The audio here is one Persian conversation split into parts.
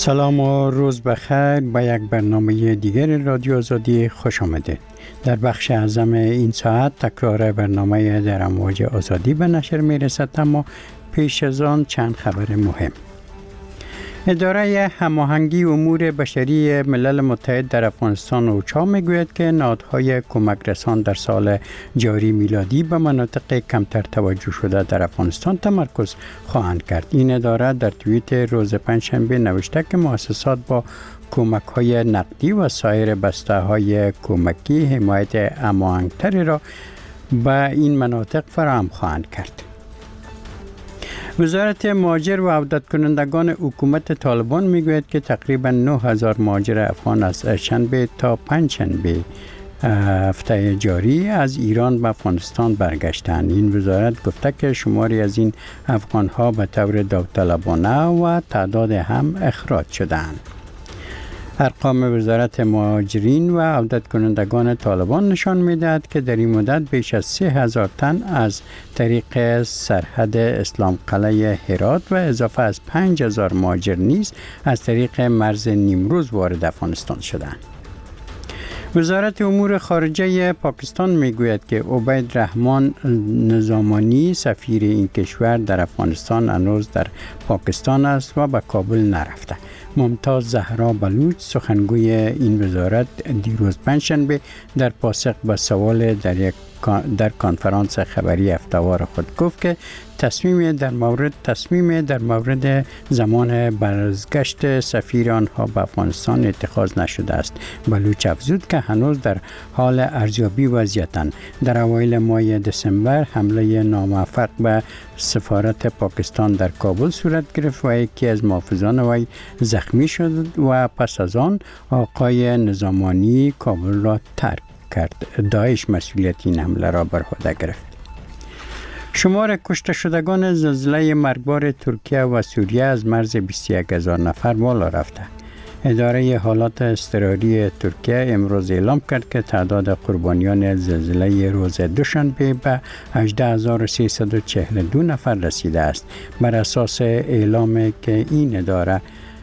سلام و روز بخیر. به یک برنامه دیگر رادیو آزادی خوش آمدید. در بخش اعظم این ساعت تکرار برنامه در امواج آزادی به نشر می رسد، اما پیش از آن چند خبر مهم. اداره هماهنگی امور بشری ملل متحد در افغانستان اوچا میگوید که نهادهای کمک رسان در سال جاری میلادی به مناطق کمتر توجه شده در افغانستان تمرکز خواهند کرد. این اداره در توییت روز پنجشنبه نوشته که مؤسسات با کمک‌های نقدی و سایر بسته‌های کمکی حمایت هماهنگ‌تری را به این مناطق فراهم خواهند کرد. وزارت مهاجر و عودت کنندگان حکومت طالبان میگوید که تقریبا 9000 مهاجر افغان از شنبه تا پنجشنبه هفته جاری از ایران به افغانستان برگشتند. این وزارت گفته که شماری از این افغان‌ها به طور داوطلبانه و تعداد هم اخراج شدند. ارقام وزارت مهاجرین و عودت کنندگان طالبان نشان می‌دهد که در این مدت بیش از 3000 تن از طریق سرحد اسلام قلعه هرات و اضافه از 5000 مهاجر نیز از طریق مرز نیمروز وارد افغانستان شدند. وزارت امور خارجه پاکستان میگوید که عبید رحمان نظامانی سفیر این کشور در افغانستان هنوز در پاکستان است و به کابل نرفته. ممتاز زهرا بلوچ سخنگوی این وزارت دیروز پنجشنبه در پاسخ به سوال در کنفرانس خبری هفته‌وار خود گفت که تصمیم در مورد زمان بازگشت سفیر آنها به افغانستان اتخاذ نشده است. بلوچ افزود که هنوز در حال ارزیابی وضعیتند. در اوایل ماه دسامبر حمله ناموفق به سفارت پاکستان در کابل صورت گرفت و یکی از محافظان وی زخمی شد و پس از آن آقای نظامانی کابل را ترک کرد. داعش مسئولیت این حمله را بر عهده گرفت. شمار کشته شدگان زلزله مرگبار ترکیه و سوریه از مرز 21000 نفر بالا رفته. اداره حالات اضطراری ترکیه امروز اعلام کرد که تعداد قربانیان زلزله روز دوشنبه به 18342 نفر رسیده است. بر اساس اعلام که این اداره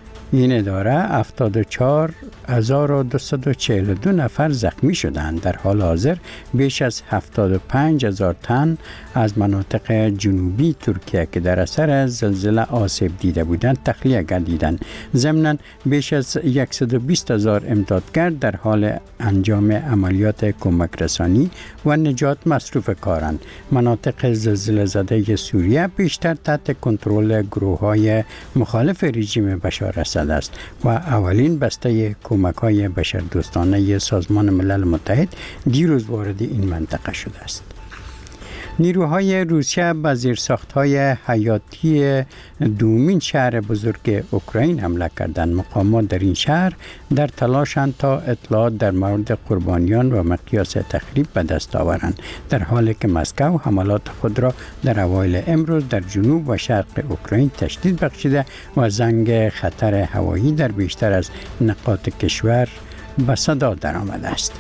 74242 نفر زخمی شدند. در حال حاضر بیش از 75000 تن از مناطق جنوبی ترکیه که در اثر زلزله آسیب دیده بودند تخلیه گردیدند. ضمناً بیش از 120000 امدادگر در حال انجام عملیات کمک رسانی و نجات مصروف کارند. مناطق زلزله زده سوریه بیشتر تحت کنترل گروه‌های مخالف رژیم بشار اسد است و اولین بسته کمک‌های بشردوستانه سازمان ملل متحد دیروز وارد این منطقه شده است. نیروهای روسیه به زیرساخت‌های حیاتی دومین شهر بزرگ اوکراین حمله کردند. مقامات در این شهر در تلاشند تا اطلاعات در مورد قربانیان و مقیاس تخریب به دست آورند، در حالی که مسکو حملات خود را در اوایل امروز در جنوب و شرق اوکراین تشدید بخشیده و زنگ خطر هوایی در بیشتر از نقاط کشور به صدا درآمده است.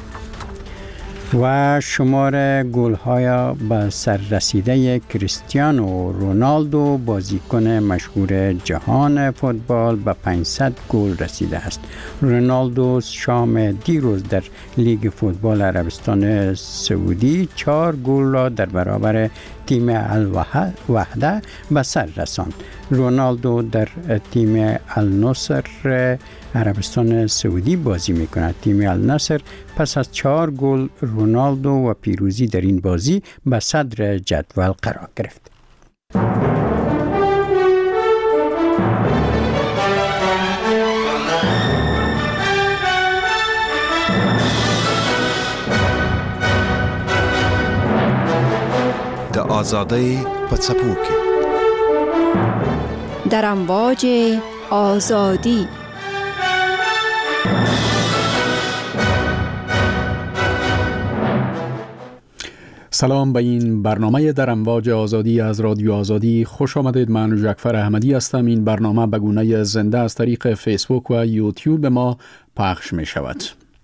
و شمار گل‌های به سر رسیده کریستیانو رونالدو بازیکن مشهور جهان فوتبال به 500 گل رسیده است. رونالدو شام دیروز در لیگ فوتبال عربستان سعودی 4 گل را در برابر تیم الوحده به سر رساند. رونالدو در تیم النصر عربستان سعودی بازی می‌کند. تیم النصر پس از 4 گل رونالدو و پیروزی در این بازی به صدر جدول قرار گرفت. د آزادۍ په څپو کې در امواج آزادی. سلام به این برنامه در امواج آزادی از رادیو آزادی خوش آمدید. من جعفر احمدی هستم. این برنامه به گونه زنده از طریق فیسبوک و یوتیوب ما پخش می شود.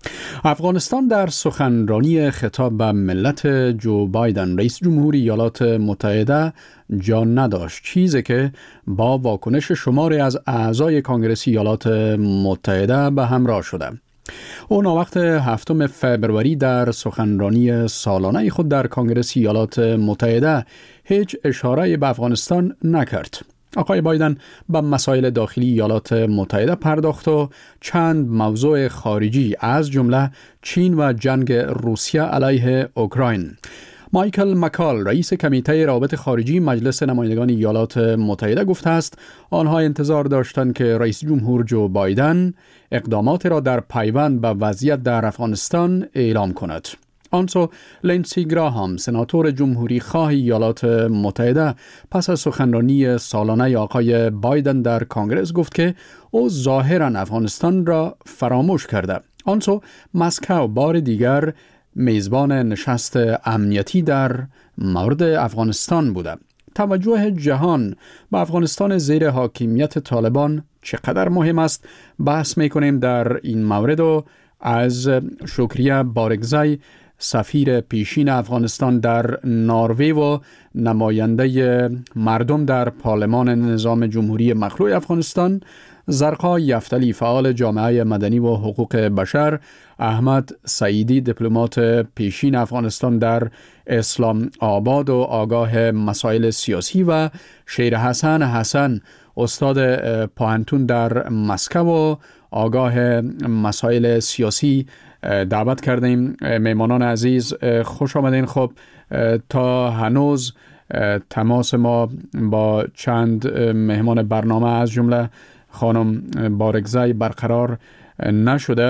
افغانستان در سخنرانی خطاب به ملت جو بایدن رئیس جمهوری ایالات متحده جا نداشت، چیزی که با واکنش شماری از اعضای کنگره ایالات متحده به همراه شده. او ناوقت 7 فبروری در سخنرانی سالانه خود در کنگره ایالات متحده هیچ اشاره به افغانستان نکرد. آقای بایدن به مسائل داخلی ایالات متحده پرداخت و چند موضوع خارجی از جمله چین و جنگ روسیه علیه اوکراین. مایکل مکال رئیس کمیته روابط خارجی مجلس نمایندگان ایالات متحده گفته است آنها انتظار داشتند که رئیس جمهور جو بایدن اقدامات را در پیوند به وضعیت در افغانستان اعلام کند. آنسو لینسی گراهام سناتور جمهوری خواه ایالات متحده پس از سخنرانی سالانه آقای بایدن در کنگره گفت که او ظاهراً افغانستان را فراموش کرده. آنسو مسکو بار دیگر میزبان نشست امنیتی در مورد افغانستان بوده. توجه جهان به افغانستان زیر حاکمیت طالبان چقدر مهم است بحث میکنیم در این مورد و از شکریه بارگزای سفیر پیشین افغانستان در نروژ و نماینده مردم در پارلمان نظام جمهوری مخلوع افغانستان زرقا یفتلی فعال جامعه مدنی و حقوق بشر، احمد سعیدی دیپلمات پیشین افغانستان در اسلام آباد و آگاه مسائل سیاسی و شیر حسن استاد پوهنتون در مسکو و آگاه مسائل سیاسی دعوت کردیم. میمانان عزیز خوش آمدین. خب تا هنوز تماس ما با چند مهمان برنامه از جمله خانم بارگزای برقرار نشده.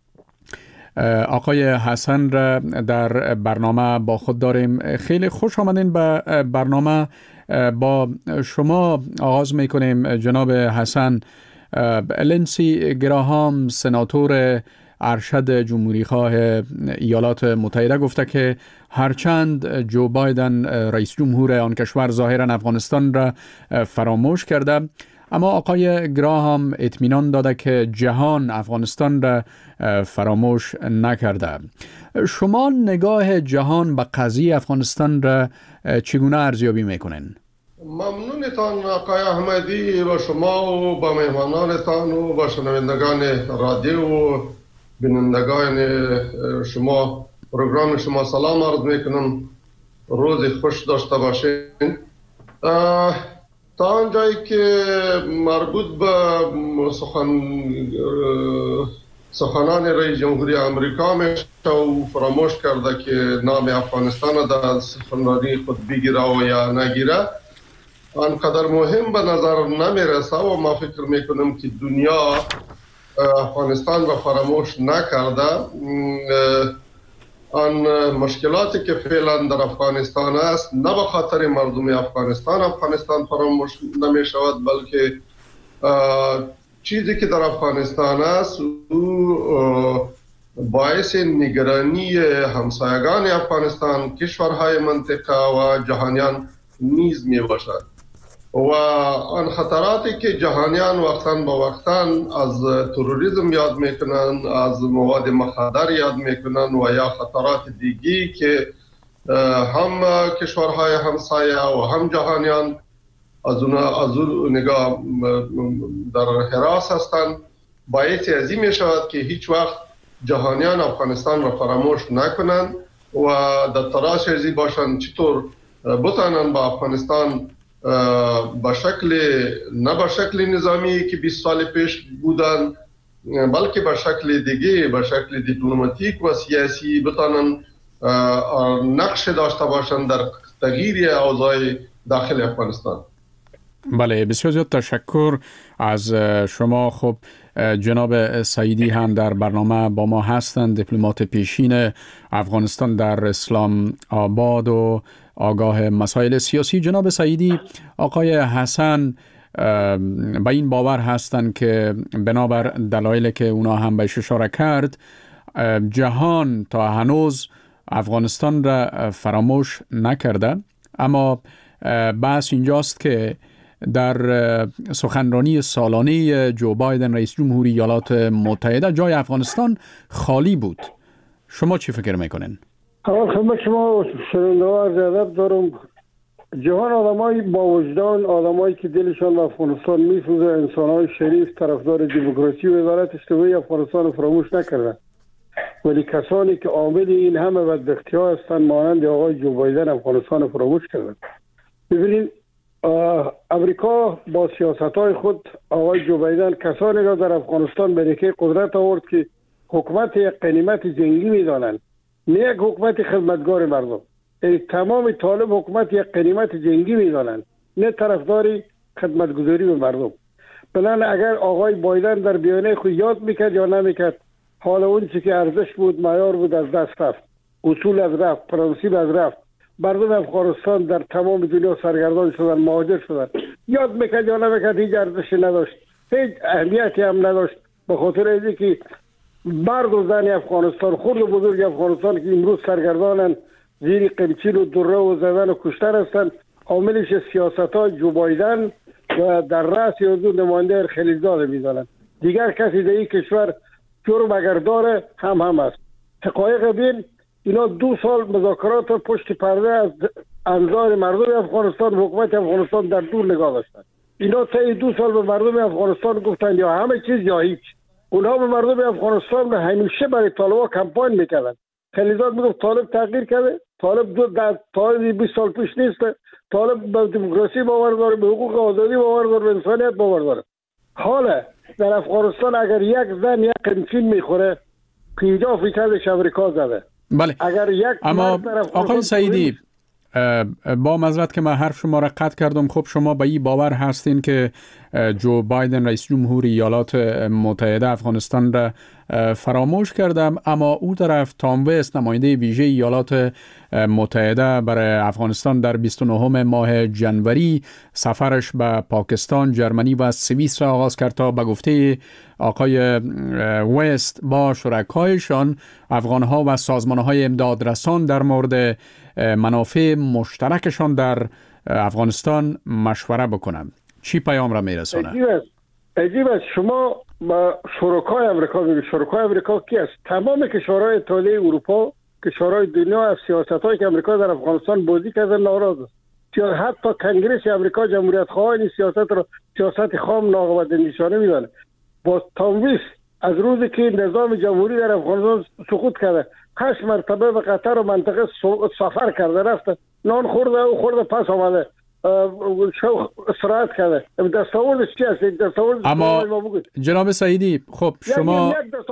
آقای حسن را در برنامه با خود داریم. خیلی خوش آمدین به برنامه. با شما آغاز میکنیم جناب حسن. لینسی گراهام سناتور ارشد جمهوری خواه ایالات متحده گفته که هرچند جو بایدن رئیس جمهور آن کشور ظاهرا افغانستان را فراموش کرده، اما آقای گراهام اطمینان داده که جهان افغانستان را فراموش نکرده. شما نگاه جهان به قضیه افغانستان را چگونه ارزیابی میکنین؟ ممنونتان آقای احمدی و شما و با مهمانانتان و با شنوندگان رادیو و بینندگان شما پروگرام شما سلام عرض میکنم. روز خوش داشته باشین. تا آنجایی که مربوط به سخنان رئیس جمهوری امریکا میشه و فراموش کرده که نام افغانستان را در سخنرانی خود بگیره و یا نگیره، آنقدر مهم به نظر نمیرسه و ما فکر میکنم که دنیا افغانستان را فراموش نکرده. آن مشکلاتی که فعلا در افغانستان است نه به خاطر مردم افغانستان فراموش نمی شود، بلکه چیزی که در افغانستان است او باعث نگرانی همسایگان افغانستان، کشورهای منطقه و جهانیان نیز می باشد. و آن خطراتی که جهانیان وقتاً با وقتاً از تروریسم یاد میکنن، از مواد مخدر یاد میکنن و یا خطرات دیگی که هم کشورهای همسایه و هم جهانیان از اون نگاه در حراس هستند، باعث ازی می شود که هیچ وقت جهانیان افغانستان را فراموش نکنند و در تلاش ازی باشند چطور بتانند با افغانستان نه به شکل نظامی که 20 سال پیش بودن، بلکه به شکل دیگه، به شکل دیپلماتیک و سیاسی بتانن نقش داشته باشند در تغییر اوضاع داخل افغانستان. بله، بسیار زیاد تشکر از شما. خب جناب سعیدی هم در برنامه با ما هستند، دیپلمات پیشین افغانستان در اسلام آباد و آگاه مسائل سیاسی. جناب سعیدی، آقای حسن به این باور هستند که بنابر دلایلی که اونا هم بهش اشاره کرد، جهان تا هنوز افغانستان را فراموش نکرده، اما بحث اینجاست که در سخنرانی سالانه جو بایدن رئیس جمهوری ایالات متحده جای افغانستان خالی بود. شما چی فکر میکنین؟ خدمت شما شنونده ها عرض ادب دارم. جهان آدمای با وجدان، آدمایی که دلشان به افغانستان میسوزه، انسانهای شریف، طرفدار دموکراسی و عدالت اجتماعی افغانستان فراموش نکردن. ولی کسانی که عامل این همه بدبختی‌ها هستند مانند آقای جو بایدن افغانستان فراموش کردن. ببینید امریکا با سیاست‌های خود آقای جو بایدن کسانی را در افغانستان به نکه قدرت آورد که حکومت یک قنیمت جنگی می‌دانند، نه یک حکومت خدمتگار مردم. تمام طالب حکومت یک قنیمت جنگی می‌دانند، نه طرفداری خدمتگزاری به مردم. بنابراین اگر آقای بایدن در بیانیه خود یاد می‌کرد یا نمی‌کرد، حال اون چیزی که ارزش بود، معیار بود، از دست رفت. اصول از رفت، پرانسیب از رفت. مردم افغانستان در تمام دنیا سرگردان شدن، مهاجر شدن. یاد میکرد یا نمیکرد هیچ ارزشی نداشت، هیچ اهمیتی هم نداشت، به خاطر اینکه مرد و زن افغانستان، خرد و بزرگ افغانستان که امروز سرگردانن، زیر قمچین و دره و زدن و کشتن هستند، عاملش سیاست‌های جو بایدن و در رأس حضور نماینده خلیلزاده می‌دانند. دیگر کسی در این کشور جرم اگر داره هم است. حقایق بین اینا 2 سال مذاکرات پشت پرده از انظار مردم افغانستان، حکومت افغانستان در دور نگاه داشتن. اینا تا 2 سال به مردم افغانستان گفتن یا همه چیز یا هیچ. اونها به مردم افغانستان همیشه برای طالبان کمپاین میکردن. خلیلزاد میگفت طالب تغییر کرده، طالب 20 سال پیش نیست، طالب به دموکراسی باور داره، به حقوق آزادی باور داره، به انسانیت باور داره. حالا در افغانستان اگر یک زن یک قمچین میخوره، 50% امریکا زده. بله. اگر یک اما آقای سعیدی، با معذرت که من حرف شما را قطع کردم، خب شما به این باور هستین که جو بایدن رئیس جمهوری ایالات متحده افغانستان را فراموش کردم، اما او طرف تام وست نماینده ویژه ایالات متحده برای افغانستان در 29 ماه جنوری سفرش به پاکستان، جرمنی و سوئیس را آغاز کرد تا به گفته آقای وست با شرکایشان افغانها و سازمانهای امدادرسان در مورد منافع مشترکشان در افغانستان مشوره بکنند. چی پیام را میرسونه؟ عجیب است. شما با شرکای امریکا بگید، شرکای امریکا کی است؟ تمام کشورهای اتحادیه اروپا، کشورهای دنیا از سیاست‌هایی که امریکا در افغانستان بازی کرده ناراض است. حتی کنگره امریکا جمهوریت خواهان این سیاست را سیاست خام ناقابل نشانه می‌دانه. با تام وست از روزی که نظام جمهوری در افغانستان سقوط کرده 8 مرتبه به قطر و منطقه سفر کرده، رفته نان خورده و خورده پس آمده، استراحت کرده. دستاوردش چی است؟ دستاوردش اما جناب سعیدی، خب شما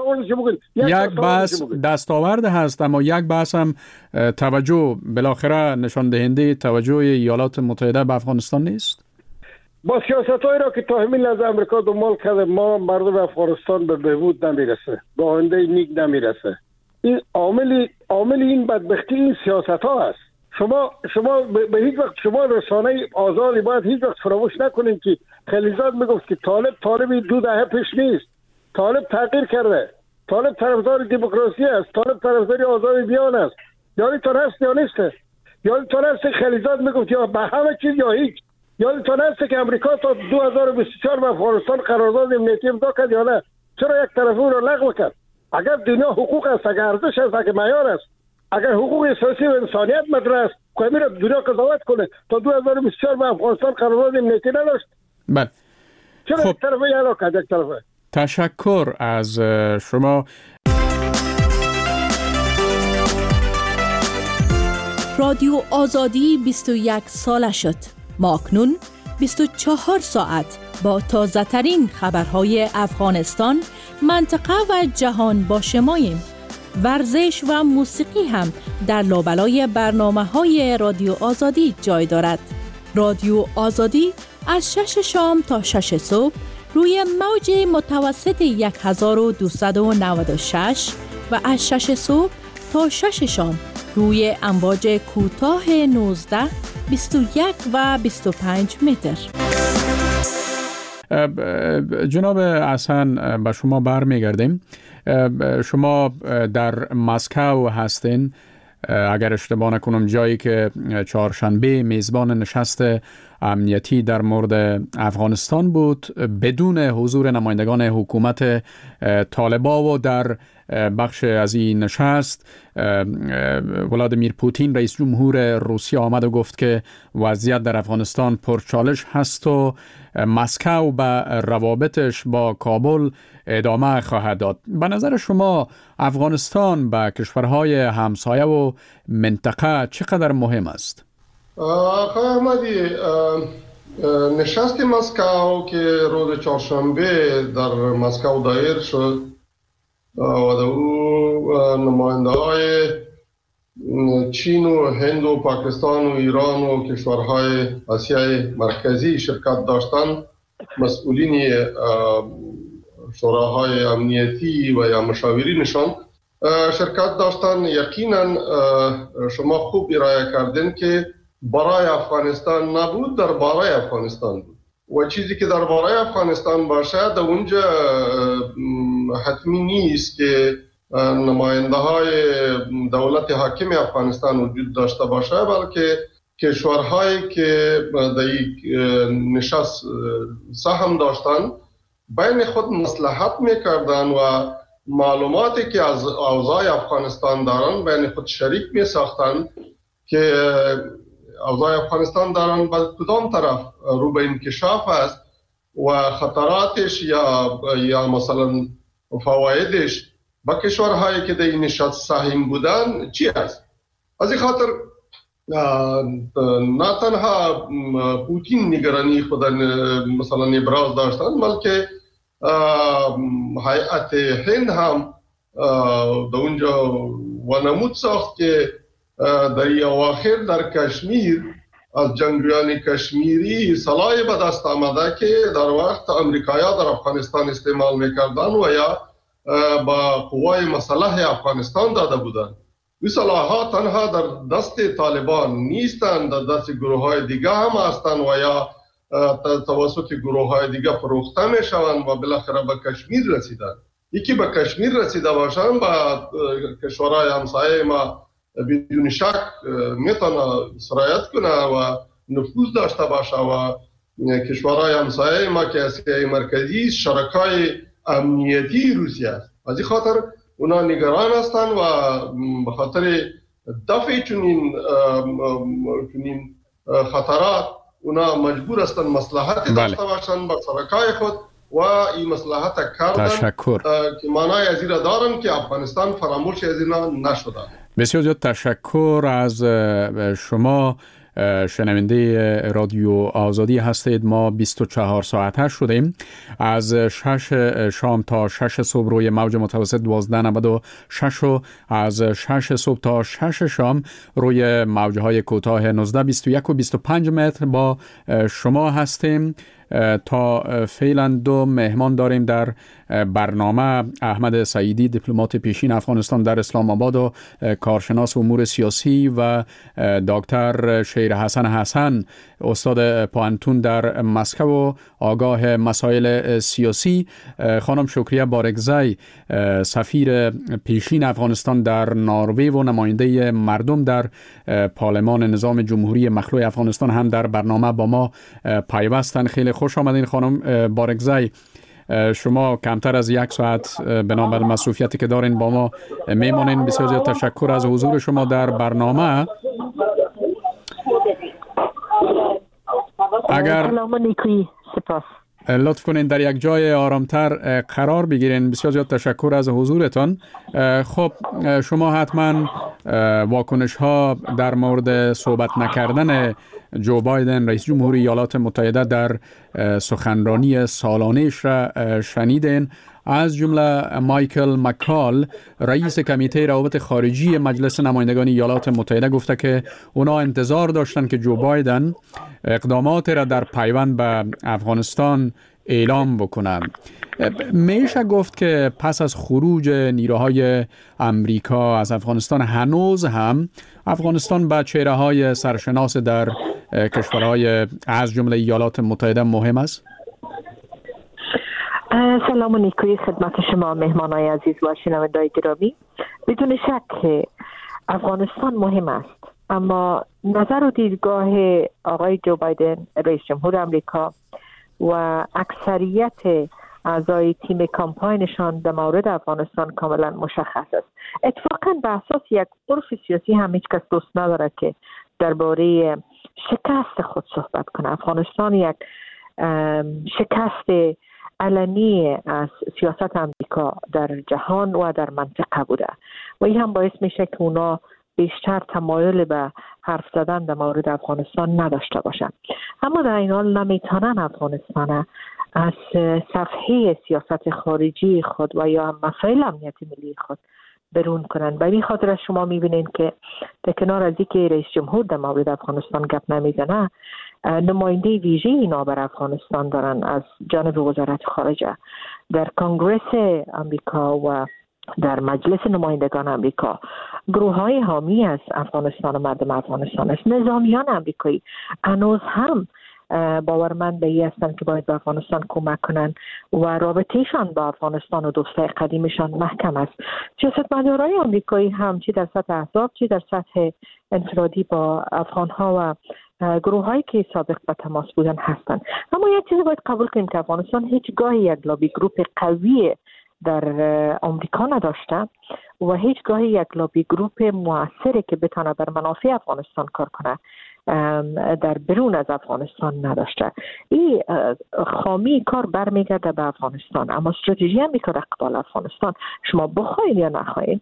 یک بحث دستاورد هست، اما یک بحث هم توجه بالاخره نشان دهنده توجه ایالات متحده به افغانستان نیست؟ با سیاست‌هایی را که تا همین لحظه امریکا دنبال کرده، ما مردم افغانستان به بهبود نمیرسه، به آینده نیک نمیرسه. این عامل این بدبختی این سیاست‌ها است. شما به هیچ وقت شما رسانه آزادی باید هیچ وقت فراموش نکنید که خلیلزاد میگفت که طالب 2 دهه پیش نیست، طالب تغییر کرده، طالب طرفدار دموکراسی است، طالب طرفدار آزادی بیان است. یادتون هست یا نیست؟ یادتون هست خلیلزاد میگفت یا به همه چیز یا هیچ. یادتون هست که امریکا تا 2024 به افغانستان قرارداد امنیتی امضا کرد یا نه؟ چرا یک طرفه اون را لغو کرد؟ اگر دنیا حقوق است، اگر ارزش است، اگر معیار است، اگر حقوق اساسی و انسانیت مطرح است، که میره دنیا قضاوت کنه تا 2024 به افغانستان قرارداد امنیتی نداشت. بله. چرا یک طرفه یاد کرد یک طرفه؟ تشکر از شما. رادیو آزادی 21 ساله شد. ما اکنون 24 ساعت با تازه ترین خبرهای افغانستان، منطقه و جهان با شماییم. ورزش و موسیقی هم در لابلای برنامه‌های رادیو آزادی جای دارد. رادیو آزادی از 6 شام تا 6 صبح روی موج متوسط 1296 و از 6 صبح تا 6 شام روی امواج کوتاه 19، 21 و 25 متر. جناب حسن، به شما برمیگردیم. شما در مسکو هستین، اگر اشتباه نکنم، جایی که چهارشنبه میزبان نشست امنیتی در مورد افغانستان بود بدون حضور نمایندگان حکومت طالبان و در بخش از این نشست ولادیمیر پوتین رئیس جمهور روسیه آمد و گفت که وضعیت در افغانستان پرچالش هست و مسکو به روابطش با کابل ادامه خواهد داد. به نظر شما افغانستان به کشورهای همسایه و منطقه چقدر مهم است؟ آقای احمدی، نشست مسکو که روز چهارشنبه در مسکو دایر شد و او نماینده های چین و هند و پاکستان و ایران و کشورهای آسیای مرکزی شرکت داشتند، مسئولین شوراهای امنیتی و یا مشاورینشان شرکت داشتند. یقینا شما خوب ارائه کردین که برای افغانستان نبود، در برای افغانستان بود و چیزی که در برای افغانستان باشه در اونجا حتمی نیست که نماینده های دولت حاکم افغانستان وجود داشته باشه، بلکه کشورهایی که در یک نشست سهم داشتن بین خود مصلحت میکردن و معلوماتی که از اوضاع افغانستان دارن بین خود شریک میساختن که اوضاع افغانستان دارن به کدام طرف رو به انکشاف است و خطراتش یا مثلا فوایدش با کشورهایی که در این نشست سهم بودن چی است. از این خاطر نه تنها پوتین نگرانی خود مثلا ابراز داشتن، بلکه هیئت هند هم در اونجا ونمود ساخت که در اواخر در کشمیر از جنگجویان کشمیری سلاحی به دست آمده که در وقت امریکایی‌ها در افغانستان استعمال میکردن و یا با قوای مسلح افغانستان داده بودند. این سلاح‌ها تنها در دست طالبان نیستند، در دست گروه‌های دیگه هم هستند و یا توسط گروه‌های دیگه فروخته میشوند و بالاخره به کشمیر رسیدند. یکی به کشمیر رسیده باشند با کشورهای همسایه ما بدون شک میتونه سرایت کنه و نفوذ داشته باشه و کشورهای همسایه ما که آسیای مرکزی شرکای امنیتی روسیه است. از این خاطر اونا نگران هستند و به خاطر دفع چنین خطرات اونا مجبور هستند مصلحت داشته باشند با شرکای خود و این مصلحت کردن که معنای از این دارن که افغانستان فراموش از اینا نشده. بسیار زیاد تشکر از شما. شنونده رادیو آزادی هستید. ما 24 ساعته شدیم از 6 شام تا 6 صبح روی موج متوسط 1296 و از 6 صبح تا 6 شام روی موجهای کوتاه 19 21 و 25 متر با شما هستیم. تا فعلا دو مهمان داریم در برنامه: احمد سعیدی، دیپلمات پیشین افغانستان در اسلام آباد و کارشناس امور سیاسی، و دکتر شیر حسن، استاد پانتون در مسکو و آگاه مسائل سیاسی. خانم شکریه بارگزی، سفیر پیشین افغانستان در نروژ و نماینده مردم در پارلمان نظام جمهوری مخلوع افغانستان هم در برنامه با ما پیوستن. خیلی خوش آمدین خانم بارگزی. شما کمتر از یک ساعت بنابر مصروفیتی که دارین با ما میمونین. بسیار زیاد تشکر از حضور شما در برنامه. اگر لطف کنین در یک جای آرامتر قرار بگیرین. بسیار زیاد تشکر از حضورتان. خب شما حتما واکنش ها در مورد صحبت نکردن جو بایدن رئیس جمهوری ایالات متحده در سخنرانی سالانه‌اش را شنیدین. از جمله مایکل مکال، رئیس کمیته روابط خارجی مجلس نمایندگان ایالات متحده، گفته که اونا انتظار داشتن که جو بایدن اقدامات را در پیوند به افغانستان اعلام بکنند. میشه گفت که پس از خروج نیروهای امریکا از افغانستان هنوز هم افغانستان به چهره‌های سرشناس در کشورهای از جمله ایالات متحده مهم است؟ سلام و نیکویی خدمت شما مهمانای عزیز و شنوندگان گرامی. بدون شک افغانستان مهم است، اما نظر و دیدگاه آقای جو بایدن رئیس جمهور آمریکا و اکثریت اعضای تیم کامپاینشان در مورد افغانستان کاملا مشخص است. اتفاقا به اساس یک عرف سیاسی هم هیچ کس دوست نداره که درباره شکست خود صحبت کنه. افغانستان یک شکست علنی از سیاست آمریکا در جهان و در منطقه بوده و این هم باعث میشه که اونا بیشتر تمایل به حرف زدن در مورد افغانستان نداشته باشن. اما در این حال نمیتونن افغانستان از صفحه سیاست خارجی خود و یا مسائل امنیت ملی خود برون کنن. به این خاطر شما میبینین که در کنار از اینکه رئیس جمهور در مورد افغانستان گپ نمیزنه، نماینده ویژه اینا بر افغانستان دارن از جانب وزارت خارجه در کنگره آمریکا و در مجلس نمایندگان آمریکا. گروه‌های حامی از افغانستان و مردم افغانستان است. نظامیان آمریکایی هنوز هم باورمند به این هستند که باید به افغانستان کمک کنند و رابطهشان با افغانستان و دوستای قدیمشان محکم است. سیاستمدارای آمریکایی هم چه در سطح احزاب چه در سطح انفرادی با افغانها و گروه‌هایی که سابق به تماس بودن هستند. اما یک چیز باید قبول کنیم که افغانستان هیچگاه یک لابی گروپ قوی در آمریکا نداشته و هیچگاه یک لابی گروپ موثری که بتونه بر منافع افغانستان کار کنه در برون از افغانستان نداشته. این خامی کار برمیگرده به افغانستان. اما استراتژی آمریکا در قبال افغانستان، شما بخواین یا نخواین،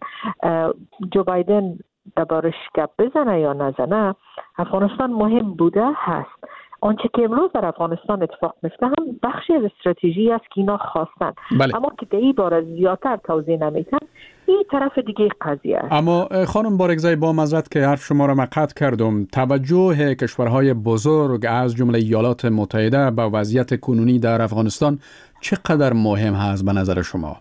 جو بایدن دربارش گپ بزنه یا نزنه، افغانستان مهم بوده هست. آنچه که امروز در افغانستان اتفاق میفته هم بخشی از استراتژی است که اینا خواستن. بله. اما که این بار زیادتر توضیح نمیدن، این طرف دیگه قضیه است. اما خانم بارگزای، با معذرت که حرف شما را مقطع کردم، توجه کشورهای بزرگ از جمله ایالات متحده به وضعیت کنونی در افغانستان چقدر مهم هست به نظر شما؟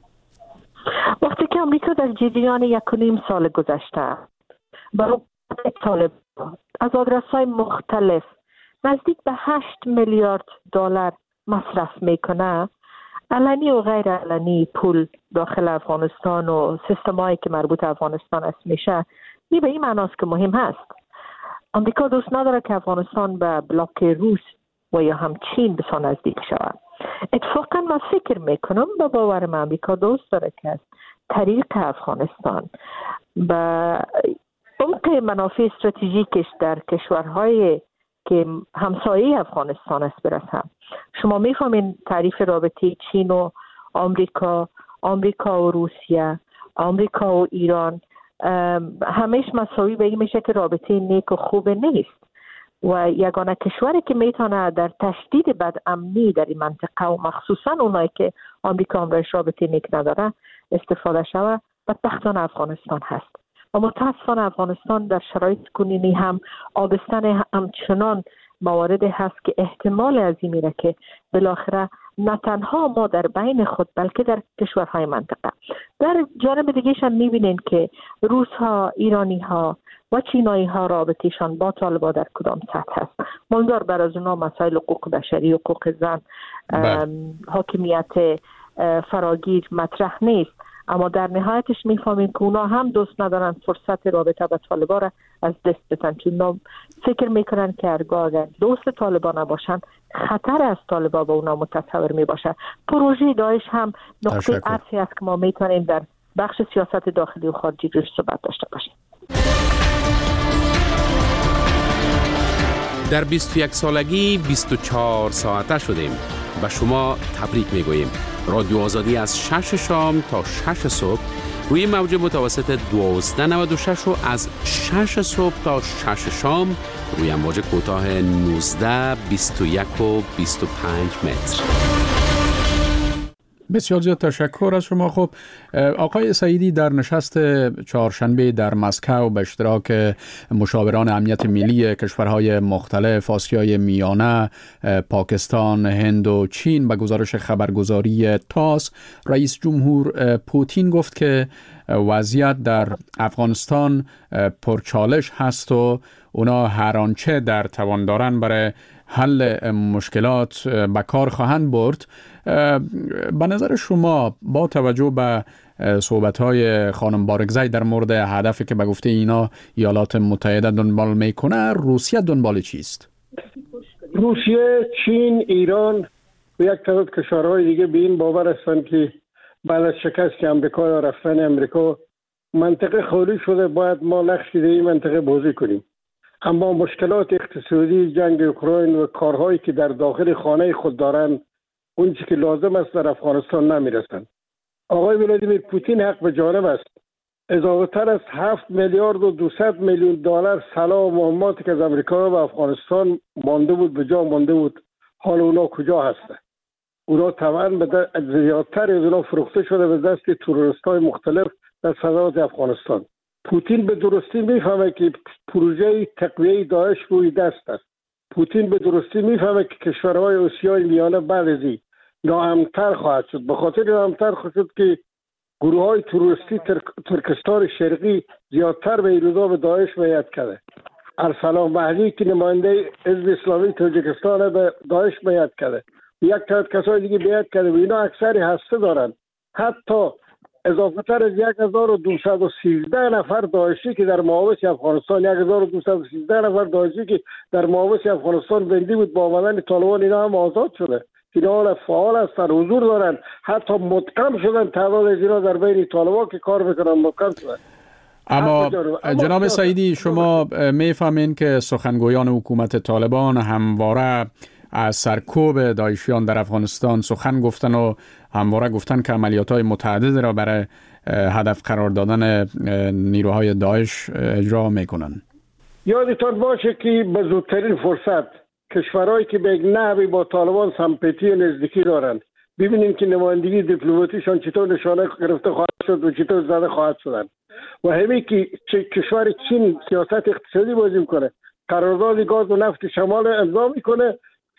وقتی که آمریکا در جریان 1.5 سال گذشته برای طالب از آدرس‌های مختلف نزدیک به 8 میلیارد دلار مصرف میکنه، علنی و غیر علنی پول داخل افغانستان و سیستمایی که مربوط افغانستان است میشه، این به این معناست که مهم هست. آمریکا دوست نداره که افغانستان به بلاک روس و یا هم چین بسیار نزدیک شود. اتفاقا من فکر میکنم با باورم آمریکا دوست داره که از طریق افغانستان به عمق منافع استراتژیکش در کشورهای که همسایه افغانستان است برسم. شما میفهمین تعریف رابطه چین و آمریکا و روسیه، آمریکا و ایران همیش مساوی به این میشه که رابطه نیک و خوب نیست و یگانه کشوری که میتونه در تشدید بدامنی در این منطقه و مخصوصا اونایی که آمریکا همراهش رابطه نیک نداره استفاده شوه بدبختان افغانستان هست. و متاسفانه افغانستان در شرایط کنونی هم آبستن همچنان مواردی هست که احتمال از این میره که بالاخره نه تنها ما در بین خود بلکه در کشورهای منطقه. در جانب دیگه‌ش هم میبینین که روس ها، ایرانی ها و چینایی ها رابطهشان با طالبان در کدام سطح هست. منظور بر از اونا مسائل حقوق بشری، حقوق زن، حاکمیت فراگیر مطرح نیست. اما در نهایتش میفهمیم که اونا هم دوست ندارن فرصت رابطه با طالبان را از دست بدن، چون فکر میکنن که هرگاه اگر دوست طالبان نباشن خطر از طالبان با اونا متصور میباشه. پروژه داعش هم نقطه عطفی است که ما میتونیم در بخش سیاست داخلی و خارجی روش صحبت داشته باشیم. در 21 سالگی 24 ساعته شدیم. به شما تبریک میگوییم. رادیو آزادی از 6 شام تا 6 صبح روی موج متوسط 1296 و از 6 صبح تا 6 شام روی موج کوتاه 19 21 و 25 متر. بسیار زیاد تشکر از شما. خب آقای سعیدی، در نشست چهارشنبه در مسکو به اشتراک مشاوران امنیت ملی کشورهای مختلف آسیای میانه، پاکستان، هند و چین، به گزارش خبرگزاری تاس، رئیس جمهور پوتین گفت که وضعیت در افغانستان پرچالش هست و اونا هر آنچه در توان دارن برای حل مشکلات به کار خواهند برد. به نظر شما با توجه به صحبت‌های خانم بارگزای در مورد هدفی که به گفته اینا ایالات متحده دنبال میکنه، روسیه دنبال چیست؟ روسیه، چین، ایران و یک تعداد کشورهای دیگه به این باور هستند که بعد از شکست امریکا یا رفتن امریکا منطقه خالی شده، باید ما نقشی در این منطقه بازی کنیم. اما مشکلات اقتصادی، جنگ اوکراین و کارهایی که در داخل خانه خود دارند اون چیزی که لازم است در افغانستان نمیرسند. آقای ولادیمیر پوتین حق به جانب است. اضافه تر از 7 میلیارد و 200 میلیون دلار سلاح و مهماتی که از امریکا و افغانستان مانده بود به جا مانده بود، حال اونا کجا هستند؟ اونا طبعا زیادتر از اونا فروخته شده به دست تروریست‌های مختلف در صدرات افغانستان. پوتین به درستی میفهمه که پروژه تقویه داعش روی دست است. پوتین به درستی میفهمه که کشورهای آسیای میانه بعد از این ناامن‌تر خواهد شد. به خاطر ناامن‌تر خواهد شد که گروه های تروریستی ترکستان شرقی زیادتر به این روزا به داعش بیعت کرده. ارسلان مهدی که نماینده حزب اسلامی تاجیکستان به داعش بیعت کرده. یک تعداد کسای دیگه بیعت کرده و اینا اکثری هسته دارن. حتی اضافه تر از 1213 نفر داعشی که در محابس افغانستان 1213 نفر داعشی که در محابس افغانستان بندی بود با آمدن طالبان اینا هم آزاد شده. اینا حالا فعال هستن، حضور دارن، حتی مدغم شدن. تعداد از اینا در بین طالبان که کار میکنن مدغم شدن. اما جناب سعیدی، شما میفهمین که سخنگویان حکومت طالبان همواره از سرکوب داعشیان در افغانستان سخن گفتن و همواره گفتن که عملیات‌های متعدد را برای هدف قرار دادن نیروهای داعش اجرا میکنن. یادتان باشه که به زودترین فرصت کشورهایی که به یک نحوی با طالبان سمپاتی و نزدیکی دارند ببینیم که نمایندگی دیپلماتیشان چطور نشانه گرفته خواهد شد و چطور زده خواهد شدن. و همین که کشور چین سیاست اقتصادی بازی میکنه، قرارداد گاز و نفت شمال امضا میکنه،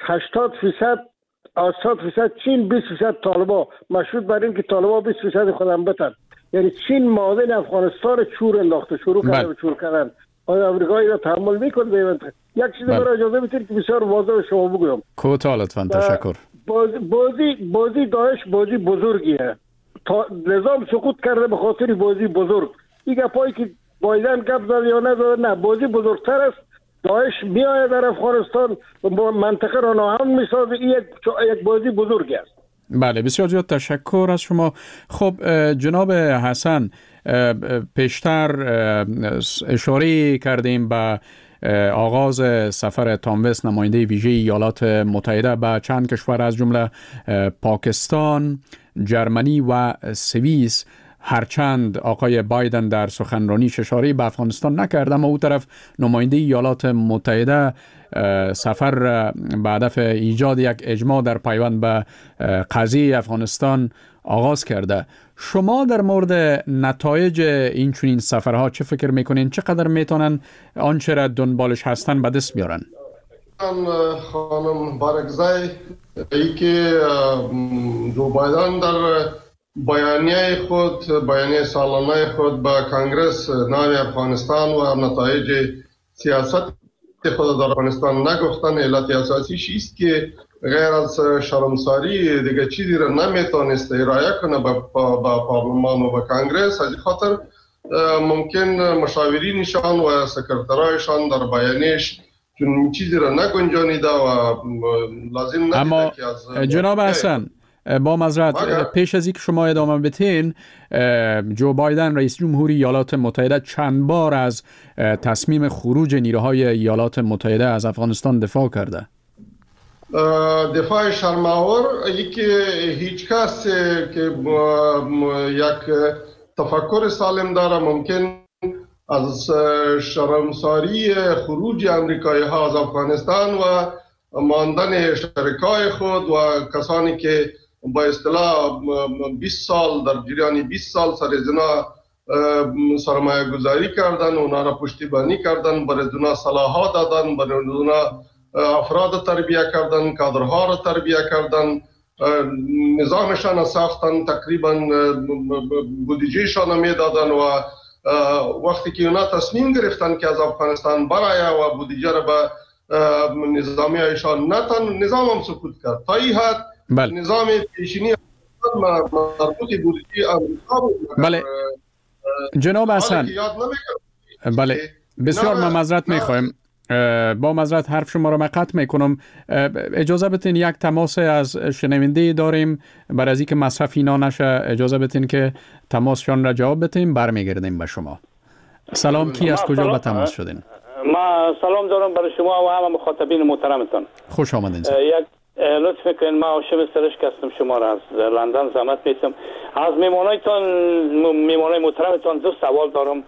80% چین، 20% طالبان، مشروط بر این که طالبان 20% خودم بتن. یعنی چین معاون افغانستان چور انداخته، شروع کرده به چور کردن. آیا امریکایی را تحمل میکنه؟ یک چیز برای اجازه میتونید که بسیار واضح به شما بگویم. کوتاه لطفاً. تشکر. بازی داعش بازی بزرگیه. نظام سقوط کرده به خاطر بازی بزرگ. این گپایی که بایدن گپ زد یا نزد، نه، بازی بزرگتر است. داعش میآید در افغانستان و منطقه را ناامن میسازه. این یک بازی بزرگی است. بله، بسیار زیاد تشکر از شما. خب جناب حسن، پیشتر اشاره کردیم به آغاز سفر تام وست، نماینده ویژه ایالات متحده، به چند کشور از جمله پاکستان، جرمنی و سوئیس. هرچند آقای بایدن در سخنرانیش اشاره به افغانستان نکرد، اما او طرف نماینده ایالات متحده سفر به هدف ایجاد یک اجماع در پیوند به قضیه افغانستان آغاز کرده. شما در مورد نتایج این چنین سفرها چه فکر میکنین؟ چقدر میتونن آنچه را دنبالش هستن به دست بیارن؟ خانم بارگزای ای که جو بایدن در بیانیه سالانه خود با کانگرس ناوی افغانستان و نتایج سیاست خود در افغانستان نگفتن. علت اساسیش است که غیر از شرمساری دیگه چیزی را نمیتونست ارائه کنه با پارلمان و با کانگرس. از خاطر ممکن مشاورینشان و سکرترایشان در بیانیش چون چیزی را نگنجانیده و لازم ندیده که از جناب حسن، با معذرت، پیش از اینکه شما ادامه بدین، جو بایدن رئیس جمهوری ایالات متحده چند بار از تصمیم خروج نیروهای ایالات متحده از افغانستان دفاع کرده. دفاع شرم‌آور یکی هیچ کس که یک تفکر سالم داره ممکن از شرمساری خروج امریکایی ها از افغانستان و ماندن شرکای خود و کسانی که با اصطلاح 20 سال در جریان 20 سال سر از اینا سرمایه گذاری کردن، اونا را پشتیبانی کردن، برای اونا صلاحات دادن، برای اونا افراد تربیه کردن، کادرها را تربیه کردن، نظامشان ساختن، تقریبا بودجهشان میدادن و وقتی که اونا تصمیم گرفتن که از افغانستان برای و بودجه را به نظامی هایشان نتن، نظام هم سکوت کرد. تا این حد نظام پیشینی مربوط بودی آمریکا بود. بله جناب حسن، بله بسیار معذرت میخوایم، با معذرت حرف شما را من قطع میکنم. اجازه بتین یک تماس از شنونده داریم، برای از اینکه مصرف اینا نشه اجازه بتین که تماسشان را جواب بتیم، برمیگردیم به شما. سلام، کی از کجا به تماس شدین؟ ما سلام دارم برای شما و همه مخاطبین محترمتان. خوش آمدین. یک لطف میکنین، ما هاشم سرشک هستم، شما را از لندن زحمت میتم. از میمانای محترمتان دو سوال دارم.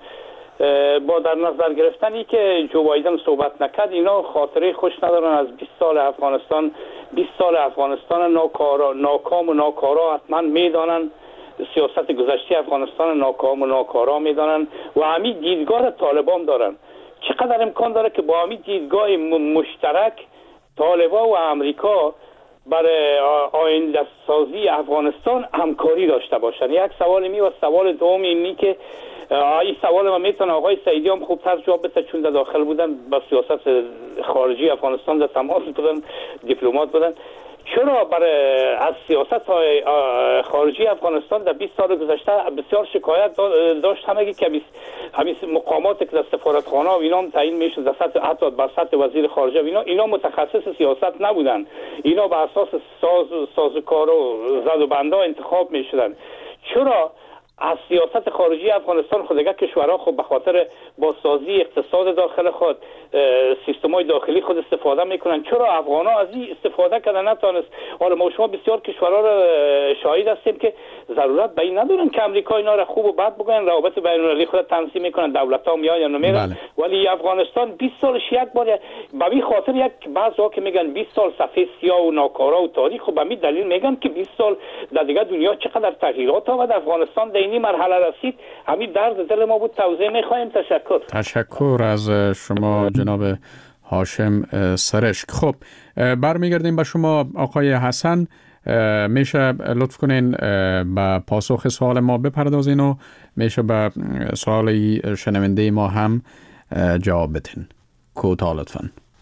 با در نظر گرفتنی که جو بایدن صحبت نکرد، اینا خاطره خوش ندارن از 20 سال افغانستان. 20 سال افغانستان ناکام و ناکارا حتما میدانن، سیاست گذشته افغانستان ناکام و ناکارا میدانن و همین دیدگاه طالبان دارن. چقدر امکان داره که با همین دیدگاه مشترک طالبان و امریکا برای آینده سازی افغانستان همکاری داشته باشن؟ یک سوال می و سوال دوم اینی که این سوال ما میتونه آقای سعیدی هم خوب تر جواب بده، چون در داخل بودن با سیاست خارجی افغانستان در تماس بودن، دیپلمات بودن. چرا برای از سیاست خارجی افغانستان در 20 سال گذشته بسیار شکایت داشت، همگی که همین مقامات که در سفارتخانه و اینا تعیین میشد، در سطح حتی بر سطح وزیر خارجه و اینا متخصص سیاست نبودن، اینا به اساس سازوکار و زد و بنده انتخاب میشدن. چرا از سیاست خارجی افغانستان خود دیگه کشورها خود به خاطر بازسازی اقتصاد داخل خود، سیستم‌های داخلی خود استفاده میکنن؟ چرا افغان‌ها از این استفاده کردن نتونست؟ حالا ما شما بسیار کشورها را شاهد هستیم که ضرورت به این ندارن که امریکا اینا را خوب و بد بگن، روابط بین‌المللی خود تنظیم میکنن، دولت‌ها میان یا نمیرن. ولی افغانستان 20 سالش یک بار به این خاطر یک بعضا که میگن 20 سال صفحه سیاه و ناکارا و تاریخ، و به این دلیل میگن که 20 سال در دیگه دنیا چقدر تغییرات آورد، افغانستان در این مرحله رسید. همین درد دل ما بود، توضیح می‌خوایم. تشکر از شما جناب هاشم سرشک. خب برمیگردیم به شما آقای حسن، میشه لطف کنین به پاسخ سوال ما بپردازین و میشه به سوال شنونده ما هم جواب بدین. کوتاه لطفاً.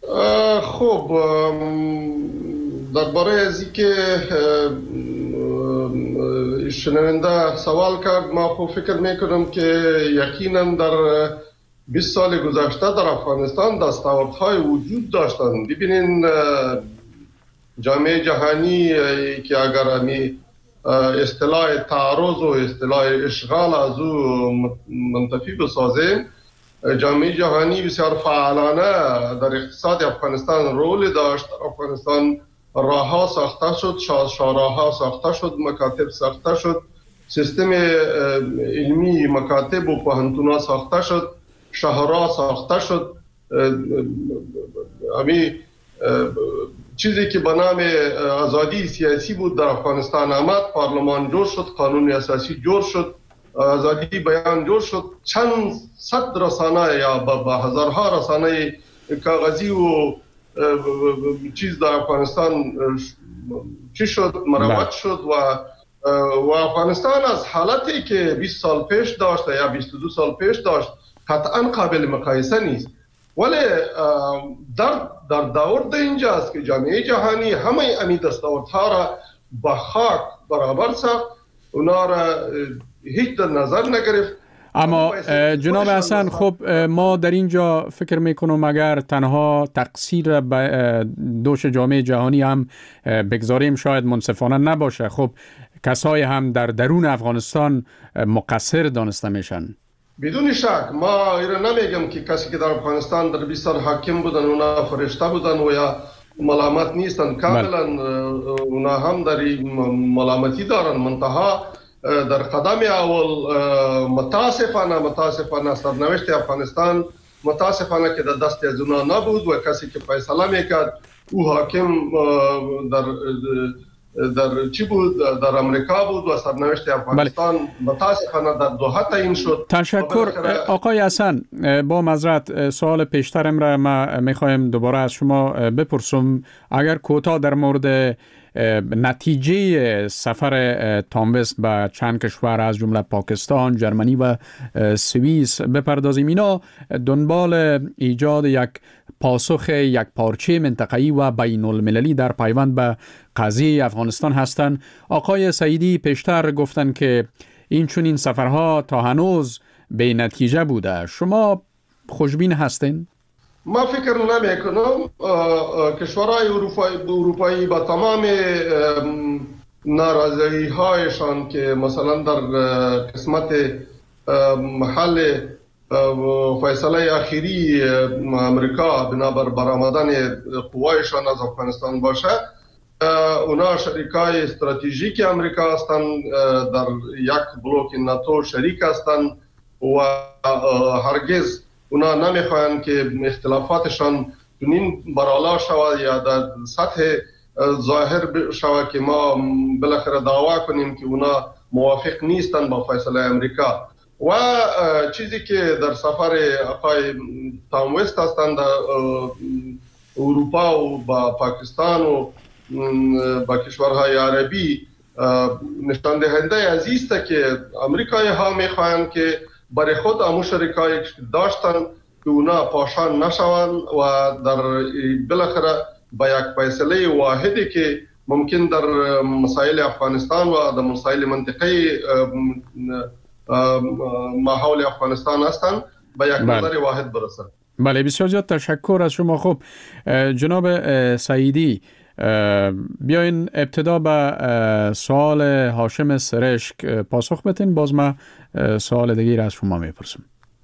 خب درباره از اینکه شنونده سوال کرد، ما خب فکر میکنم که یقینا در 20 سال گذشته در افغانستان دستاوردهای وجود داشتند. ببینین جامعه جهانی که اگر همی اصطلاح تعرض و اصطلاح اشغال از او منتفی بسازیم، جامعه جهانی بسیار فعالانه در اقتصاد افغانستان رول داشت. افغانستان راهها ساخته شد، شاهراهها ساخته شد، مکاتب ساخته شد، سیستم علمی مکاتب و پوهنتون‌ها ساخته شد، شهرها ساخته شد. همین چیزی که به نام آزادی سیاسی بود در افغانستان آمد، پارلمان جور شد، قانون اساسی جور شد، آزادی بیان جور شد، چند صد رسانه یا با هزارها رسانه کاغذی و چیز در افغانستان چی شد، مروت شد و افغانستان از حالتی که 20 سال پیش داشت یا 22 سال پیش داشت قطعا قابل مقایسه نیست. ولی در دور اینجاست که جامعه جهانی همه امی دستاوردها را با خاک برابر ساخت، اونا را هیچ در نظر نگرفت. اما جناب حسن، خب ما در اینجا فکر میکنم اگر تنها تقصیر به دوش جامعه جهانی هم بگذاریم شاید منصفانه نباشه. خب کسای هم در درون افغانستان مقصر دانسته میشن. بدون شک ما ایره نمیگم که کسی که در افغانستان در 20 سال حاکم بودن اونا فرشته بودن و یا ملامت نیستن، کاملا اونا هم در ملامتی دارن. منتها در قدم اول متاسفانه سرنوشت افغانستان متاسفانه که در دست از اونا نبود و کسی که فیصله میکرد او حاکم در چی بود؟ در امریکا بود و سرنوشت افغانستان متاسفانه در دوحه تعیین شد. تشکر آقای حسن. با معذرت سوال پیشترم را ما میخوایم دوباره از شما بپرسم. اگر کوتاه در مورد نتیجه سفر تام وست به چند کشور از جمله پاکستان، جرمنی و سوئیس بپردازیم. اینا دنبال ایجاد یک پاسخ یک پارچه منطقه‌ای و بین المللی در پیوند به قضیه افغانستان هستند. آقای سعیدی پیشتر گفتند که این چنین سفرها تا هنوز به نتیجه بوده. شما خوشبین هستین؟ ما فکر نمی کنم کشورهای اروپایی با تمام ناراضی هایشان که مثلا در قسمت محل فیصله اخیری امریکا بنابر برآمدن قوایشان از افغانستان باشه، اونا شریکای استراتژیک امریکا هستند، در یک بلوک ناتو شریک هستند و هرگز اونا نمیخواهند که اختلافاتشان چنین برالا شود یا در سطح ظاهر شود که ما بالاخره دعوا کنیم که اونا موافق نیستند با فیصله امریکا. و چیزی که در سفر آقای تام وست هستند اروپا و با پاکستان و با کشورهای عربی نشان دهنده از است که امریکایی ها میخواهند که برای خود امو شریکایی داشتن که اونا پاشان نشوند و در بالاخره با یک فیصله واحدی که ممکن در مسائل افغانستان و در مسائل منطقه ماحول افغانستان هستند با یک نظر واحد برسند. بله، بسیار زیاد تشکر از شما. خب جناب سعیدی، بیاین ابتدا به سوال هاشم سرشک پاسخ بتین، باز ما سوال دیگه از شما میپرسم.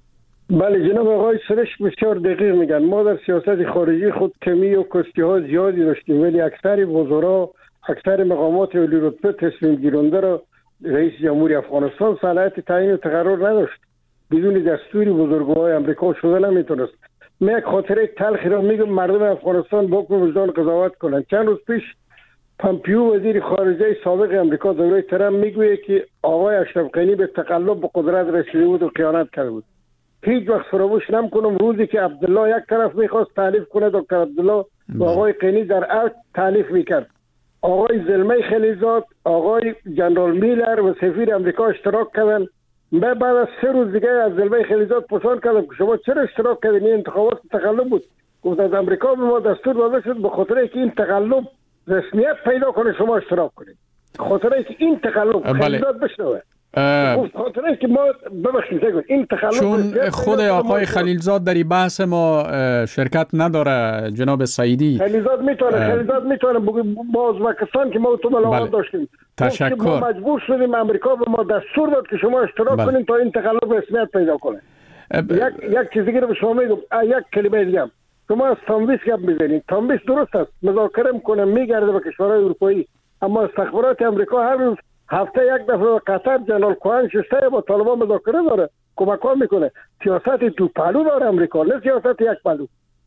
بله جناب آقای سرشک بسیار دقیق میگن. ما در سیاست خارجی خود کمی و کستی ها زیادی داشتیم، ولی اکثر وزرا، اکثر مقامات عالی رتبه تصمیم گیرنده را رئیس جمهوری افغانستان صلاحیت تعیین و تقرر نداشت. بدون دستوری بزرگوار امریکا شده نمیتونست. من یک خاطره تلخی را میگم مردم افغانستان با وجدان قضاوت کنند. چند روز پیش پامپیو وزیر خارجه سابق امریکا دوره ترامپ میگوید که آقای اشرف غنی به تقلب به قدرت رسیده بود و خیانت کرده بود. هیچ وقت فراموش نمیکنم روزی که عبدالله یک طرف میخواست تعریف کنه، دکتر عبدالله و آقای غنی در ارگ تعریف میکرد. آقای زلمه خلیزاد، آقای جنرال میلر و سفیر امریکا اشتراک کردن. من بعد از 3 روز دیگه از زلمه خلیزاد پرسان کردم که شما چرا اشتراک کردین؟ این انتخابات تقلب بود. گفت از امریکا به ما دستور داده شد به خاطر اینکه این تقلب رسمیت پیدا کنه شما اشتراک کنید. خاطر اینکه این تقلب خلیزاد بشنوه. گفت خاطر اینکه ما ببخشید این تقلب چون خود آقای خلیلزاد در این بحث ما شرکت نداره جناب سعیدی. خلیلزاد میتونه با ازبکستان که ما تو ملاقات داشتیم. تشکر. ما مجبور شدیم امریکا به ما دستور داد که شما اشتراک کنین تا این تقلب رسمیت پیدا کنه. یک چیزی که به شما میگم، یک کلمه دیگه شما از تامویس گپ میزنید. تامویس درست است، مذاکره میکنه میگرده به کشورهای اروپایی، اما استخبارات امریکا هر روز هفته یک دفعه به قطر جنرال کوهن شسته با طالبان مذاکره داره، کمک میکنه. سیاست دو پهلو داره امریکا، نه سیاست یک پهلو.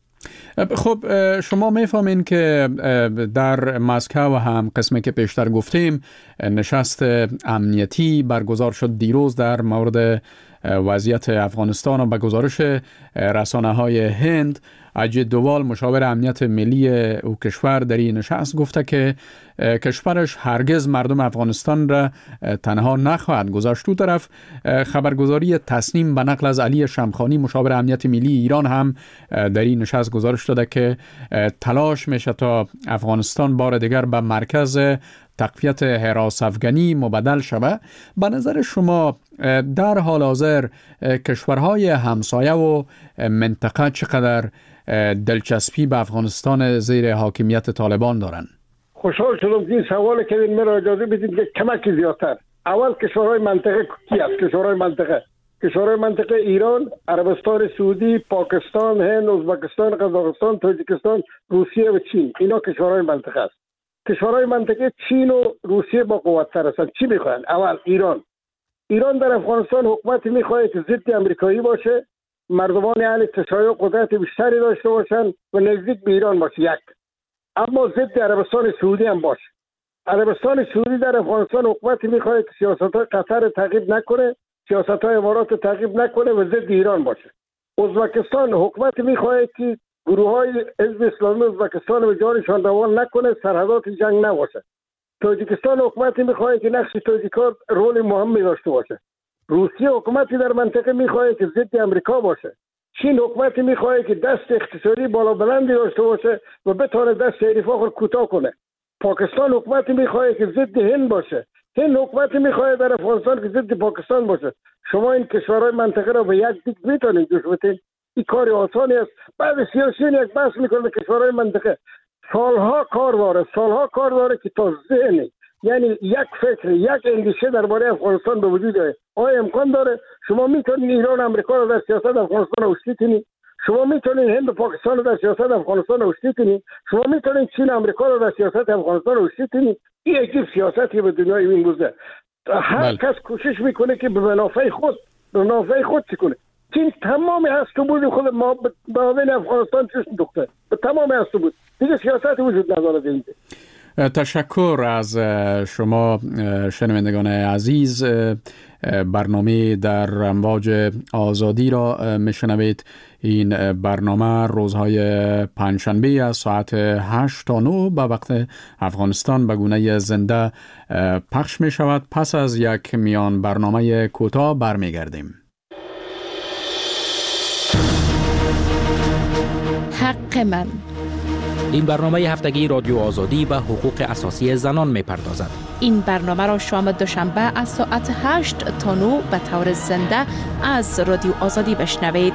خب شما میفهمین که در مسکو هم قسمی که پیشتر گفتیم نشست امنیتی برگزار شد دیروز در مورد وضعیت افغانستان و به گزارش رسانه‌های هند اجید دووال مشاور امنیت ملی او کشور در این نشست گفته که کشورش هرگز مردم افغانستان را تنها نخواهد گذاشت. دو طرف خبرگزاری تصنیم به نقل از علی شمخانی مشاور امنیت ملی ایران هم در این نشست گزارش داده که تلاش میشه تا افغانستان بار دیگر به مرکز تقویت حراس افغانی مبدل شود. به نظر شما در حال حاضر کشورهای همسایه و منطقه چقدر دلچسپی به افغانستان زیر حاکمیت طالبان دارند؟ خوشحال شدم که این سوال کردین. مرا اجازه بدید که کمک زیادتر. اول کشورهای منطقه کی است؟ کشورهای منطقه ایران، عربستان سعودی، پاکستان، هند، ازبکستان، قزاقستان، تاجیکستان، روسیه و چین. اینا کشورهای منطقه است. کشورهای منطقه چین و روسیه با قوت‌تر هستند. چی میخواهند؟ اول ایران در افغانستان حکومتی میخواهد که ضد امریکایی باشه، مردمان اهل تشیع قدرت بیشتری داشته باشند و نزدیک به ایران باشه. یک، اما ضد عربستان سعودی هم باشه. عربستان سعودی در افغانستان حکومتی میخواهد که سیاست‌های قطر تعقیب نکنه، سیاست‌های امارات تعقیب نکنه و ضد ایران باشه. ازبکستان حکومتی میخواهد که گروه‌های حزب اسلامی ازبکستان به جانشان روان نکنه، سرحدات جنگ نباشه. تاجیکستان حکومتی میخواهد که نقش تاجیک‌ها رول مهمی داشته باشه. روسیه حکومتی در منطقه میخواهد که ضد امریکا باشه. چین حکومت میخواد که دست اقتصادی بالا بلندی داشته باشه و بتونه دست حریفا خود کوتاه کنه. پاکستان حکومت میخواد که ضد هند باشه. هند حکومت میخواد در افغانستان که ضد پاکستان باشه. شما این کشورهای منطقه را به یک دیگ میتونید جوش بدید. این کار آسانی است. بعد سیاسیون یک بحث میکنه کشورهای منطقه سالها کار داره که تا ذهن یعنی یک فکر یک اندیشه درباره افغانستان به وجود آید. آیا امکان داره شما میتونید ایران امریکا رو در سیاست افغانستان اوشتی کنید؟ شما میتونید هند و پاکستان رو در سیاست افغانستان اوشتی کنید؟ شما میتونید چین و امریکا رو در سیاست افغانستان اوشتی کنید؟ این عجیب سیاستی به دنیای امروزه. هر کس کوشش میکنه که به منافع خود کنه. چین تمام هست و بود خود ما به افغانستان چشم دوخته. تمام هست و بود. دیگه سیاست وجود نداره دیگه. تشکر از شما شنوندگان عزیز. برنامه در امواج آزادی را میشنوید. این برنامه روزهای پنجشنبه از ساعت 8 تا 9 به وقت افغانستان به گونه زنده پخش می شود. پس از یک میان برنامه کوتاه برمیگردیم. حق من. این برنامه هفتگی رادیو آزادی به حقوق اساسی زنان می‌پردازد. این برنامه را شام دوشنبه از ساعت 8 تا 9 به طور زنده از رادیو آزادی بشنوید.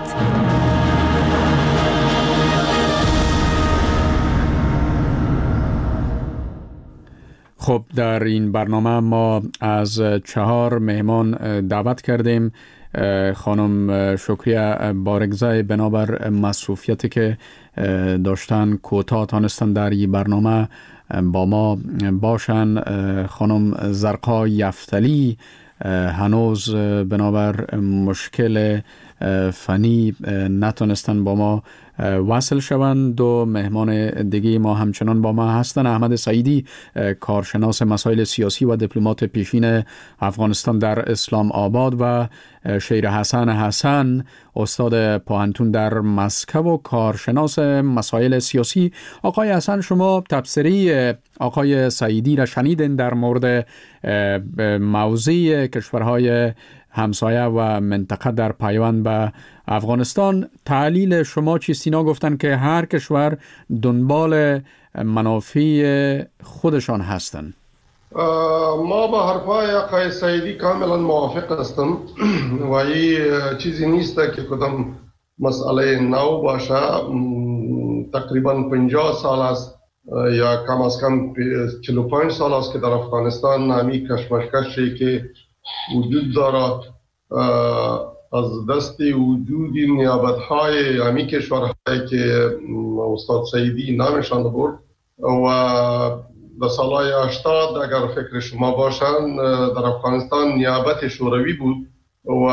خب در این برنامه ما از 4 مهمان دعوت کردیم. خانم شکریه بارگزای بنابر مصروفیتی که داشتن کوتاه تانستن در این برنامه با ما باشن. خانم زرقا یفتلی هنوز بنابر مشکل فنی نتونستن با ما وصل شوند. دو مهمان دیگه ما همچنان با ما هستن. احمد سعیدی کارشناس مسائل سیاسی و دیپلمات پیشین افغانستان در اسلام آباد و شیر حسن استاد پوهنتون در مسکو و کارشناس مسائل سیاسی. آقای حسن، شما تبصره آقای سعیدی را شنیدین در مورد موضوع کشورهای همسایه و منطقه در پیوند به افغانستان. تعلیل شما چیست؟ اینا گفتن که هر کشور دنبال منافع خودشان هستن. ما با حرفای آقای سعیدی کاملا موافق هستم و این چیزی نیست که کدام مسئله نو باشه. تقریبا 50 سال است یا کم از کم 45 سال است که در افغانستان نامی کشمکشی که وجود دارد از دست وجود نیابت‌های همی کشورهایی که استاد سعیدی نامشان برد و در سالهای 80 اگر فکر شما باشن در افغانستان نیابت شوروی بود و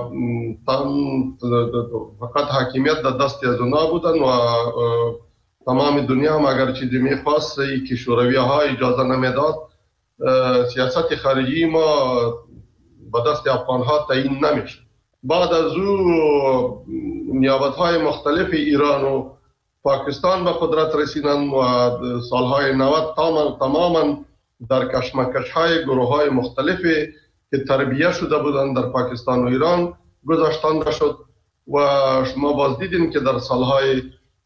فقط حاکمیت در دست از اونا بودن و تمام دنیا هم اگر چیزی میخواست که شوروی ها اجازه نمیداد سیاست خارجی ما به دست افغان ها تعیین نمیشه. بعد از او نیابت های مختلف ایران و پاکستان به قدرت رسیدن و سالهای 90 تماما در کشمکش های گروه های مختلفی که تربیه شده بودند در پاکستان و ایران گذاشتن شد و شما باز دیدین که در سالهای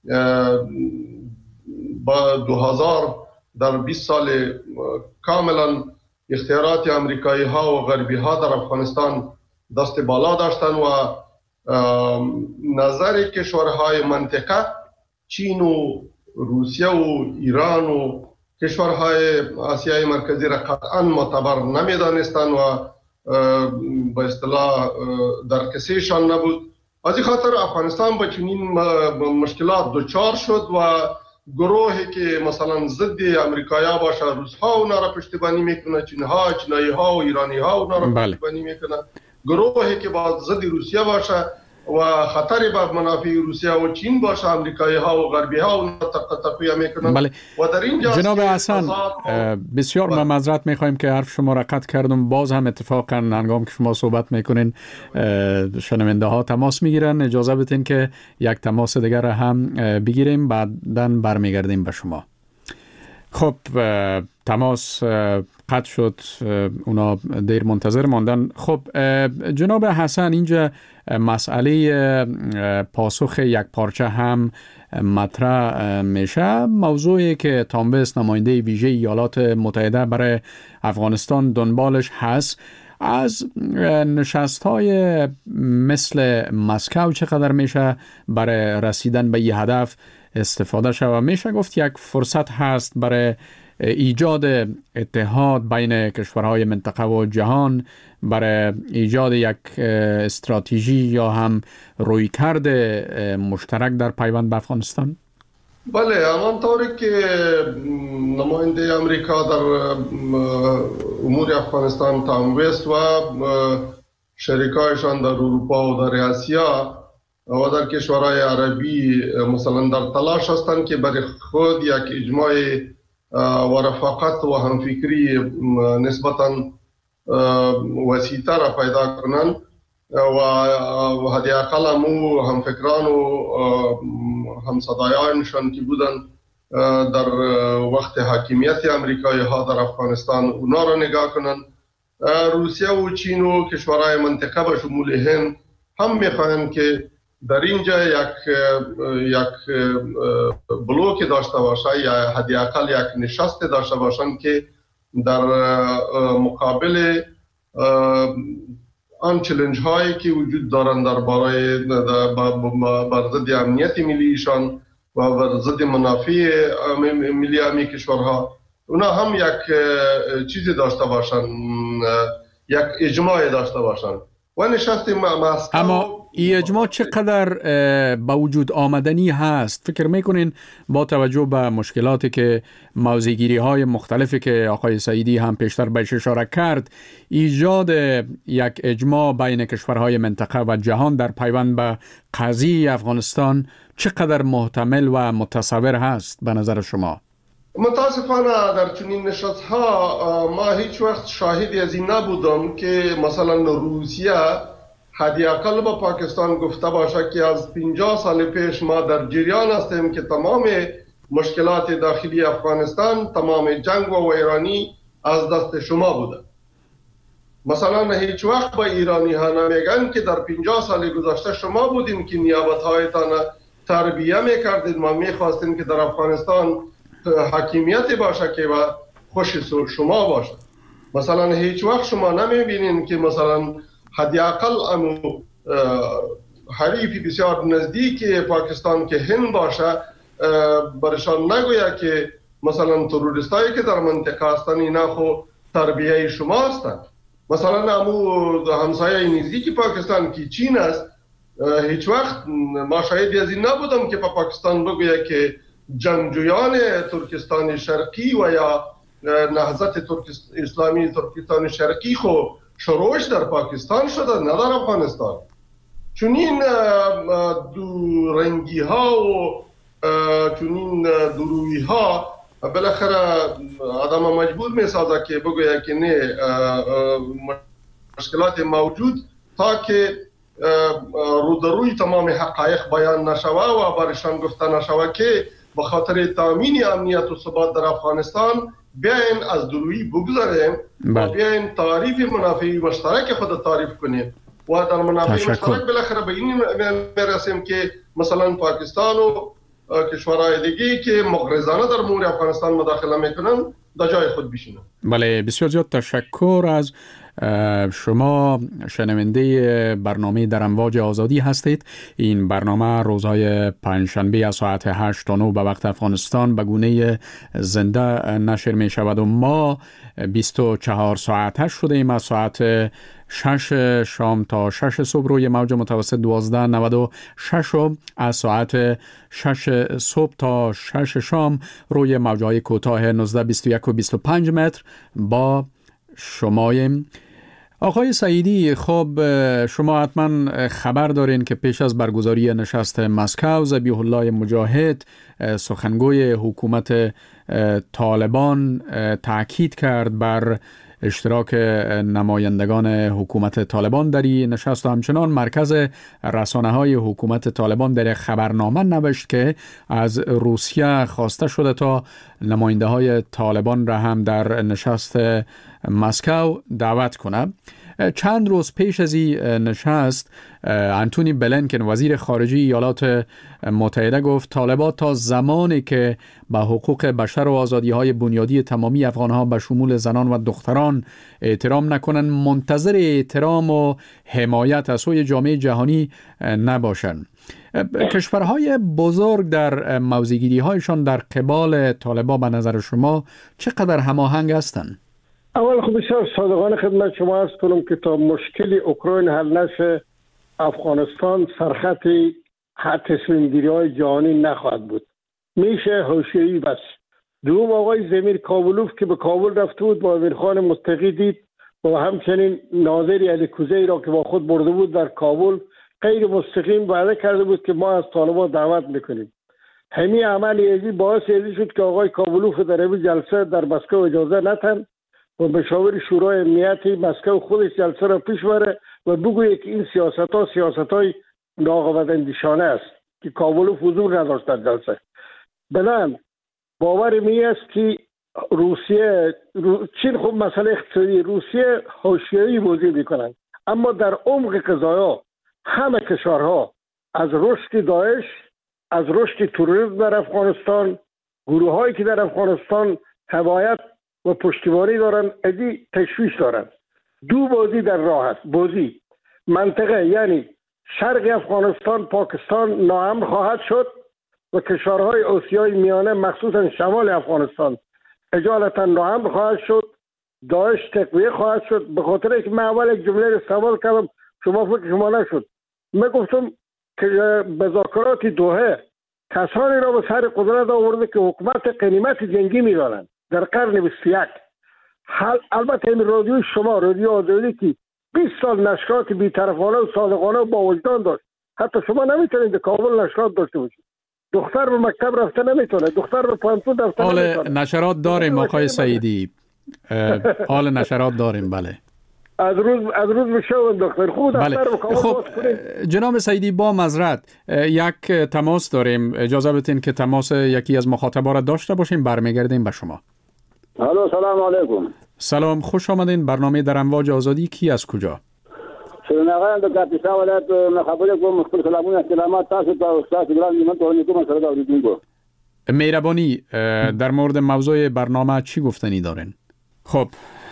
با 2000 در 20 سال کاملا اختیارات امریکایی ها و غربی ها در افغانستان دست بالا داشتن و نظر کشورهای منطقه چین و روسیه و ایران و کشورهای آسیای مرکزی را قطعا معتبر نمیدانستند و به اصطلاح در کسیشان نبود. از این خاطر افغانستان با چنین مشکلات دچار شد و گروهی که مثلا ضد امریکایا باشه روس‌ها اونا را پشتیبانی میکنه، چینایی‌ها و ایرانی‌ها اونا را پشتیبانی میکنه. گروهی که با ضد روسیه باشه و خطری به منافع روسیه و چین باشه امریکایی ها و غربی ها اون تقویه میکنن. بله. و در اینجا جناب حسن بسیار ما معذرت میخوایم که حرف شما را قطع کردم. باز هم اتفاقا هنگام که شما صحبت میکنین شنونده ها تماس میگیرن. اجازه بدین که یک تماس دیگر را هم بگیریم بعداً برمیگردیم به شما. خب تماس قطع شد، اونا دیر منتظر ماندن. خب جناب حسن، اینجا مسئله پاسخ یک پارچه هم مطرح میشه، موضوعی که تامبس نماینده ویژه ایالات متحده برای افغانستان دنبالش هست. از نشست‌های مثل مسکو چقدر میشه برای رسیدن به این هدف استفاده شود؟ میشه گفت یک فرصت هست برای ایجاد اتحاد بین کشورهای منطقه و جهان، برای ایجاد یک استراتژی یا هم رویکرد مشترک در پیوند به افغانستان؟ بله، همانطوری که نماینده امریکا در امور افغانستان تام وست و شریکایشان در اروپا و در آسیا و در کشورهای عربی مثلا در تلاش هستند که برای خود یک اجماع و رفاقت و همفکری نسبتاً وسیع‌تر پیدا کنند و حداقل همو همفکران و همصدایانشان که بودن در وقت حاکمیت امریکایی ها در افغانستان اونا را نگاه کنند. روسیه و چین و کشورهای منطقه به شمول هند هم میخواهند که در اینجا یک بلوک داشته باشه یا حداقل یک نشست داشته باشند که در مقابل آن چالش هایی که وجود دارند در بر ضد امنیت ملیشان و بر ضد منافع ملی امی کشورها، اونا هم یک چیزی داشته باشند، یک اجماع داشته باشند و نشست مسکو. اما این اجماع چقدر با وجود آمدنی هست؟ فکر میکنین با توجه به مشکلاتی که موضع‌گیری های مختلفی که آقای سعیدی هم پیشتر بهش اشاره کرد، ایجاد یک اجماع بین کشورهای منطقه و جهان در پیوند به قضیه افغانستان چقدر محتمل و متصور هست به نظر شما؟ متاسفانه در چنین نشست‌ها ما هیچ وقت شاهدی از این نبودم که مثلا روسیه حداقل با پاکستان گفته باشه که از 50 سال پیش ما در جریان هستیم که تمام مشکلات داخلی افغانستان، تمام جنگ و ویرانی از دست شما بوده. مثلا هیچ وقت با ایرانی ها نمیگن که در 50 سال گذشته شما بودین که نیابت هایتان تربیه میکردین و میخواستین که در افغانستان حاکمیت باشه که و خوش شما باشه. مثلا هیچ وقت شما نمیبینین که مثلا حداقل امو حریفی بسیار نزدیک پاکستان که هند باشه برشان نگویا که مثلا تروریستایی که در منطقه هستن اینا خو تربیه شما هستن. مثلا امو همسایه نزدیک پاکستان که چین است، هیچ وقت ما شاهدی از این نبودم که پاکستان بگویا که جنگجویان ترکستان شرقی و یا نهضت اسلامی ترکستان شرقی خو شروعش در پاکستان شده، نه در افغانستان. چون این دو رنگی ها و چون این درویی ها بالاخره آدم مجبور می سازه که بگوید که نه، مشکلات موجود تا که رو در روی تمام حقایق بیان نشوه و برشان گفته نشوه که به خاطر تامین امنیت و ثبات در افغانستان بیاین از درویی بگذاریم و بیاین تعریف منافع مشترک خود تعریف کنیم و در منافع مشترک بالاخره به این میرسیم که مثلا پاکستان و کشورهای دیگه که مغرضانه در امور افغانستان مداخله میکنن در جای خود بشینن. بله، بسیار زیاد تشکر از شما. شنونده برنامه در امواج آزادی هستید. این برنامه روزهای پنجشنبه از ساعت 8 تا 9 به وقت افغانستان به گونه زنده نشر می شود و ما 24 ساعته شده ایم از ساعت 6 شام تا 6 صبح روی موج متوسط 1296 و از ساعت 6 صبح تا 6 شام روی موجهای کوتاه 1921 و 25 متر با شماییم. آقای سعیدی، خب شما حتما خبر دارین که پیش از برگزاری نشست مسکو ذبیح الله مجاهد سخنگوی حکومت طالبان تاکید کرد بر اشتراک نمایندگان حکومت طالبان در این نشست و همچنان مرکز رسانه‌های حکومت طالبان در خبرنامه نوشت که از روسیه خواسته شده تا نماینده‌های طالبان را هم در نشست مسکو دعوت کنه. چند روز پیش از این نشست انتونی بلینکن وزیر خارجه ایالات متحده گفت طالبان تا زمانی که به حقوق بشر و آزادی‌های بنیادی تمامی افغان‌ها به شمول زنان و دختران احترام نکنند منتظر احترام و حمایت از سوی جامعه جهانی نباشند. کشورهای بزرگ در موضع‌گیری‌هایشان در قبال طالبان به نظر شما چقدر هماهنگ هستند؟ اول خب بسیار صادقانه خدمت شما عرض کنم که تا مشکل اوکراین حل نشه افغانستان سرخط تصمیم گیری های جهانی نخواهد بود. میشه حاشیه‌ای بس. دوم آقای زمیر کابلوف که به کابل رفته بود با امیرخان متقی دید و همچنین ناظر علیکوزی را که با خود برده بود در کابل غیر مستقیم وعده کرده بود که ما از طالبان دعوت میکنیم. همین عمل ازی باعث ازی شد که آقای کابلوف در این جلسه در مسکو اجازه نتن و مشاور شورای امنیتی مسکو خودش جلسه را پیش بره و بگوید که این سیاست‌های ناقابل‌اندیشانه است که کابل حضور نداشت در جلسه. بنابراین باور می است که چین خب مسئله اقتصادی روسیه حاشیه‌ای بازی میکنند، اما در عمق قضایا همه کشورها از رشد داعش، از رشد تروریسم در افغانستان، گروه‌هایی که در افغانستان حمایت و پشتیبانی دارن ادی تشویش دارن. دو بازی در راه است. بازی منطقه یعنی شرق افغانستان پاکستان ناامن خواهد شد و کشورهای آسیای میانه مخصوصا شمال افغانستان اجالتا ناامن خواهد شد. داعش تقویه خواهد شد. به خاطر اینکه من اول یک جمله استعمال کردم شما فکر شما نشد. من گفتم که مذاکرات دوحه کسانی را به سر قدرت آورده که حکومت غنیمت جنگی می‌دانند در قرن 21. البته این رادیو شما رادیو آزادی که 20 سال نشرات بی‌طرفانه و صادقانه و با وجدان داشت، حتی شما نمیتونید در کابل نشرات داشته باشید. دختر به مکتب رفته نمیتونه، دختر به پانتون رفته نمیتونه. حال نشرات داریم آقای سعیدی، حال نشرات داریم. بله از روز بشه دختر خود بله. خب جناب سعیدی با معذرت یک تماس داریم، اجازه بدین که تماس یکی از مخاطبا را داشته باشیم، برمیگردیم به شما. الو سلام علیکم. سلام، خوش آمدین. برنامه در امواج آزادی. کی از کجا؟ شرناغان د کاپیسا ولایت خبرې کوم. مخکې سلامونه استلامات تاسو ته استاد ګران نیمت ورنکوم سره دا اوریدونکو. مهربانی در مورد موضوع برنامه چی گفتنی دارین؟ خب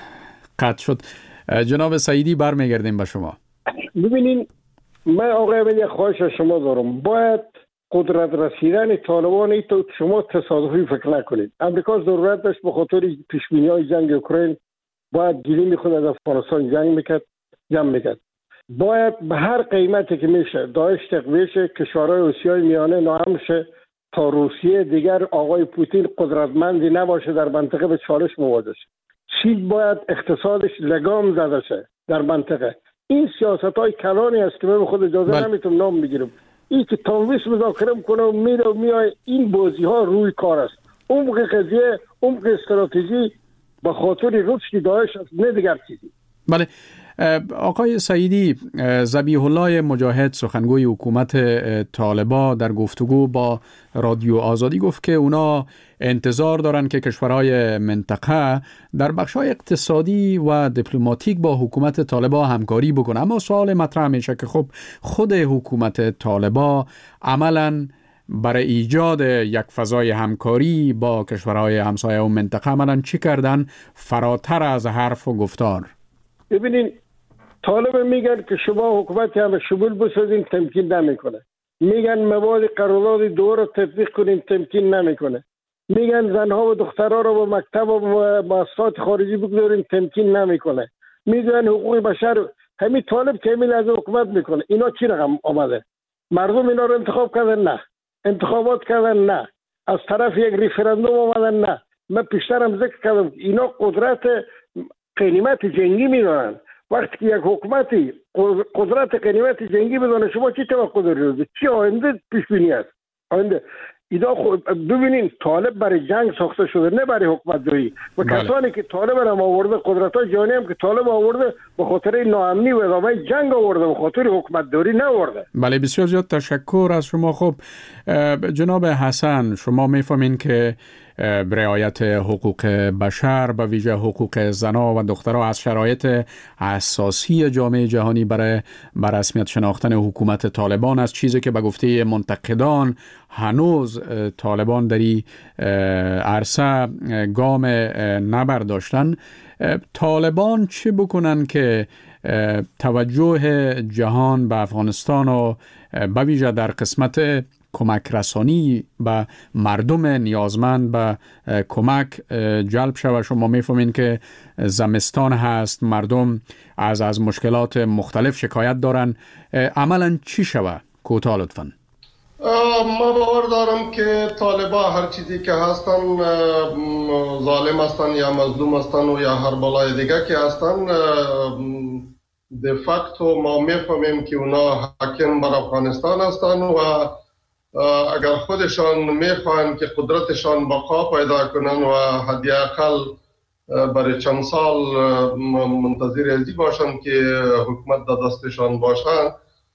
قطع شد. جناب سعیدی برمیگردیم به شما. ببینین من آقای یک خواهش از شما دارم، باید قدرت رسیدن طالبان تو شما تصادفی فکر نکنید. امریکا ضرورت داشت به خاطر پیشبینی‌های جنگ اوکراین باید گیریم خود از افغانستان جنگ میکرد. باید به هر قیمتی که میشه داعش تقویه شه، کشورهای آسیای میانه ناامن شه تا روسیه دیگر آقای پوتین قدرتمندی نباشه در منطقه به چالش مواجه شه. چین باید اقتصادش لگام زده شه در منطقه. این سیاست‌های کلانی است که من خود اجازه نمیتونم نام بگیرم. این که تنویس مذاکره میکنه و میره و میای، این بازی‌ها روی کار است. عمق قضیه، عمق استراتژی به خاطر رشد داعش است، نه دیگر چیزی. بله آقای سعیدی، ذبیح الله مجاهد سخنگوی حکومت طالبان در گفتگو با رادیو آزادی گفت که اونا انتظار دارن که کشورهای منطقه در بخش‌های اقتصادی و دیپلماتیک با حکومت طالبان همکاری بکنه. اما سوال مطرح میشه که خب خود حکومت طالبان عملاً برای ایجاد یک فضای همکاری با کشورهای همسایه و منطقه عملاً چی کردن فراتر از حرف و گفتار؟ ببینین طالب میگن که شما حکومت هم شمول بسازین، تمکین نمیکنه. میگن مواد قرارداد دو رو تطبیق کنین، تمکین نمیکنه. میگن زنها و دخترها رو با مکتب و مؤسسات خارجی بگذارین، تمکین نمیکنه. میگن حقوق بشر. همین طالب که همین از حکومت میکنه. اینا چی رقم آمده؟ مردم اینا رو انتخاب کردن؟ نه. انتخابات کردن؟ نه. از طرف یک ریفرندوم آمدن؟ نه. من پیشترم ذکر کردم اینا قدرت غنیمت جنگی میدونن. وقتی که یک حکومتی قدرت غنیمت جنگی بدونه، شما چی توقع دارید؟ چی آینده پیش بینی است؟ آینده اینا ببینین طالب برای جنگ ساخته شده، نه برای حکومت داری. و کسانی که طالب هم آورده، قدرت‌های جهانی هم که طالب آورده به خاطر ناامنی و ادامه جنگ آورده، به خاطر حکومت داری نآورده. بله، بسیار زیاد تشکر از شما. خب جناب حسن، شما میفهمین که رعایت حقوق بشر به ویژه حقوق زنان و دخترها از شرایط اساسی جامعه جهانی برای رسمیت شناختن حکومت طالبان است، چیزی که به گفته منتقدان هنوز طالبان در این عرصه گام نبرداشتن. طالبان چه بکنن که توجه جهان به افغانستان و به ویژه در قسمت کمک رسانی به مردم نیازمند به کمک جلب شود؟ شما میفهمین که زمستان هست، مردم از مشکلات مختلف شکایت دارن. عملا چی شود؟ کوتاه لطفاً. ما باور دارم که طالبا هر چیزی که هستن ظالم هستن یا مظلوم هستن و یا هر بلای دیگه که هستن، de facto ما میفهمیم که اونا حاکم بر افغانستان هستن و اگر خودشان میخواهند که قدرتشان بقا پیدا کنن و حداقل برای چند سال منتظر ازی باشن که حکومت در دستشان باشن،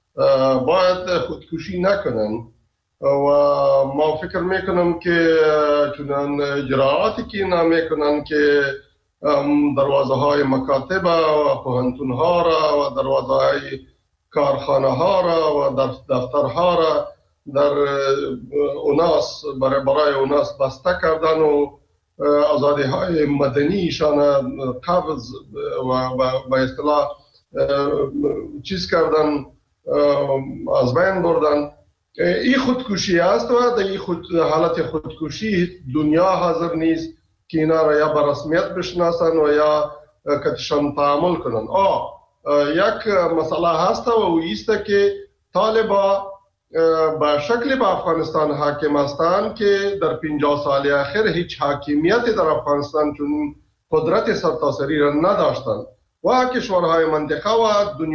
باید خودکشی نکنن. و ما فکر میکنم که چنان اجراعاتی که اینا میکنن که دروازه های مکاتب و پوهنتون ها را و دروازه های کارخانه ها را و دفترها را در اوناس برای اوناس بسته کردن و آزادی های مدنیشان قبض و به اصطلاح چیز کردن، از بین بردن. این خودکشی است و در این حالت خودکشی دنیا حاضر نیست که اینا را یا به رسمیت بشناسن و یا کتشان تعامل کنن. یک مسئله هست و ایست که طالبا به شکلی به افغانستان حاکم هستند که در 50 سال اخیر هیچ حاکمیتی در افغانستان چون قدرت سرتاسری را نداشتند و کشورهای منطقه و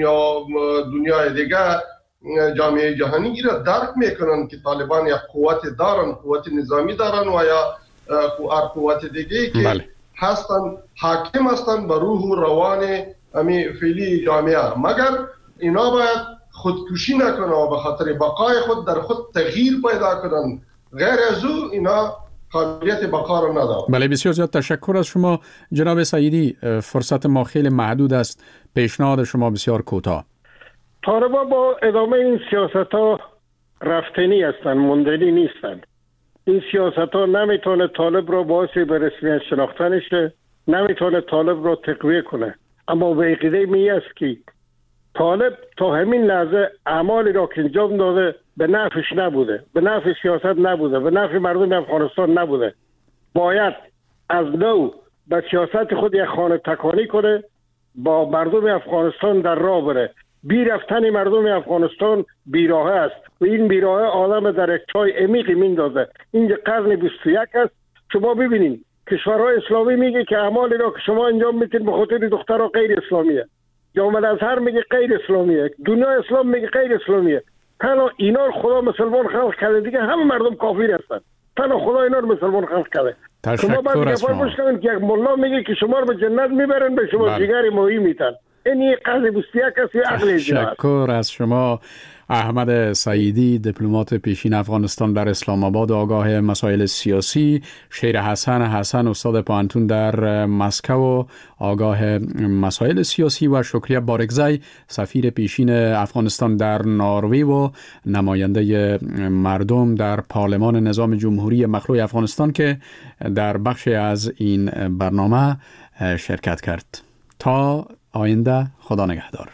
دنیای دیگه جامعه جهانی را درک میکنن که طالبان یک قوت دارن، قوت نظامی دارن و یا قوت دیگه که هستن حاکم هستن بر روح و روان امی فعلی جامعه، مگر اینا باید خودکشی نکنن و به خاطر بقای خود در خود تغییر پیدا کنن. غیر از او اینا قابلیت بقا را ندارن. بله، بسیار زیاد تشکر از شما. جناب سعیدی، فرصت ما خیلی محدود است، پیشنهاد شما بسیار کوتاه. طالبان با ادامه این سیاست ها رفتنی هستند، موندنی نیستند. این سیاست ها نمیتونه طالب را باعث به رسمیت شناختنش، نمیتونه طالب را تقویه کنه. اما به عقیده می است که طالب تا همین لحظه اعمالی را که انجام داده به نفعش نبوده، به نفع سیاست نبوده، به نفع مردم افغانستان نبوده. باید از نو به سیاست خود یک خانه تکانی کنه، با مردم افغانستان در راه بره. بی رفتن مردم افغانستان بیراه است و این بیراه آدم در یک چای عمیقی میندازه. اینجا قرن 21 است. شما ببینید کشورهای اسلامی میگه که اعمالی را که شما انجام میتین به خاطر دخترها غیر اسلامیه، جامعه ازهر میگه غیر اسلامیه، دنیا اسلام میگه غیر اسلامیه. تنها اینا خدا مسلمان خلق کرده، دیگه همه مردم کافر هستن. تنها خدا اینا رو مسلمان خلق کرده. شما باید بفرمایید که یک مولا میگه که شما رو به جنت میبرن، به شما جگر ماهی میتن. این قضیه بسیار کسی عقل تشکر از شما. احمد سعیدی، دیپلمات پیشین افغانستان در اسلام آباد، آگاه مسائل سیاسی. شیر حسن استاد پوهنتون در مسکو، آگاه مسائل سیاسی. و شکریه بارگزی، سفیر پیشین افغانستان در نروژ و نماینده مردم در پارلمان نظام جمهوری مخلوع افغانستان که در بخش از این برنامه شرکت کرد. تا آینده، خدا نگهدار.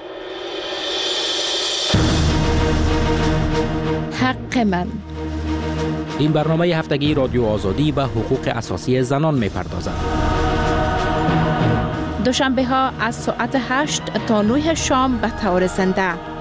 حق من. این برنامه هفتگی رادیو آزادی به حقوق اساسی زنان می‌پردازد. دوشنبه ها از ساعت 8 تا 9 شام به طور زنده.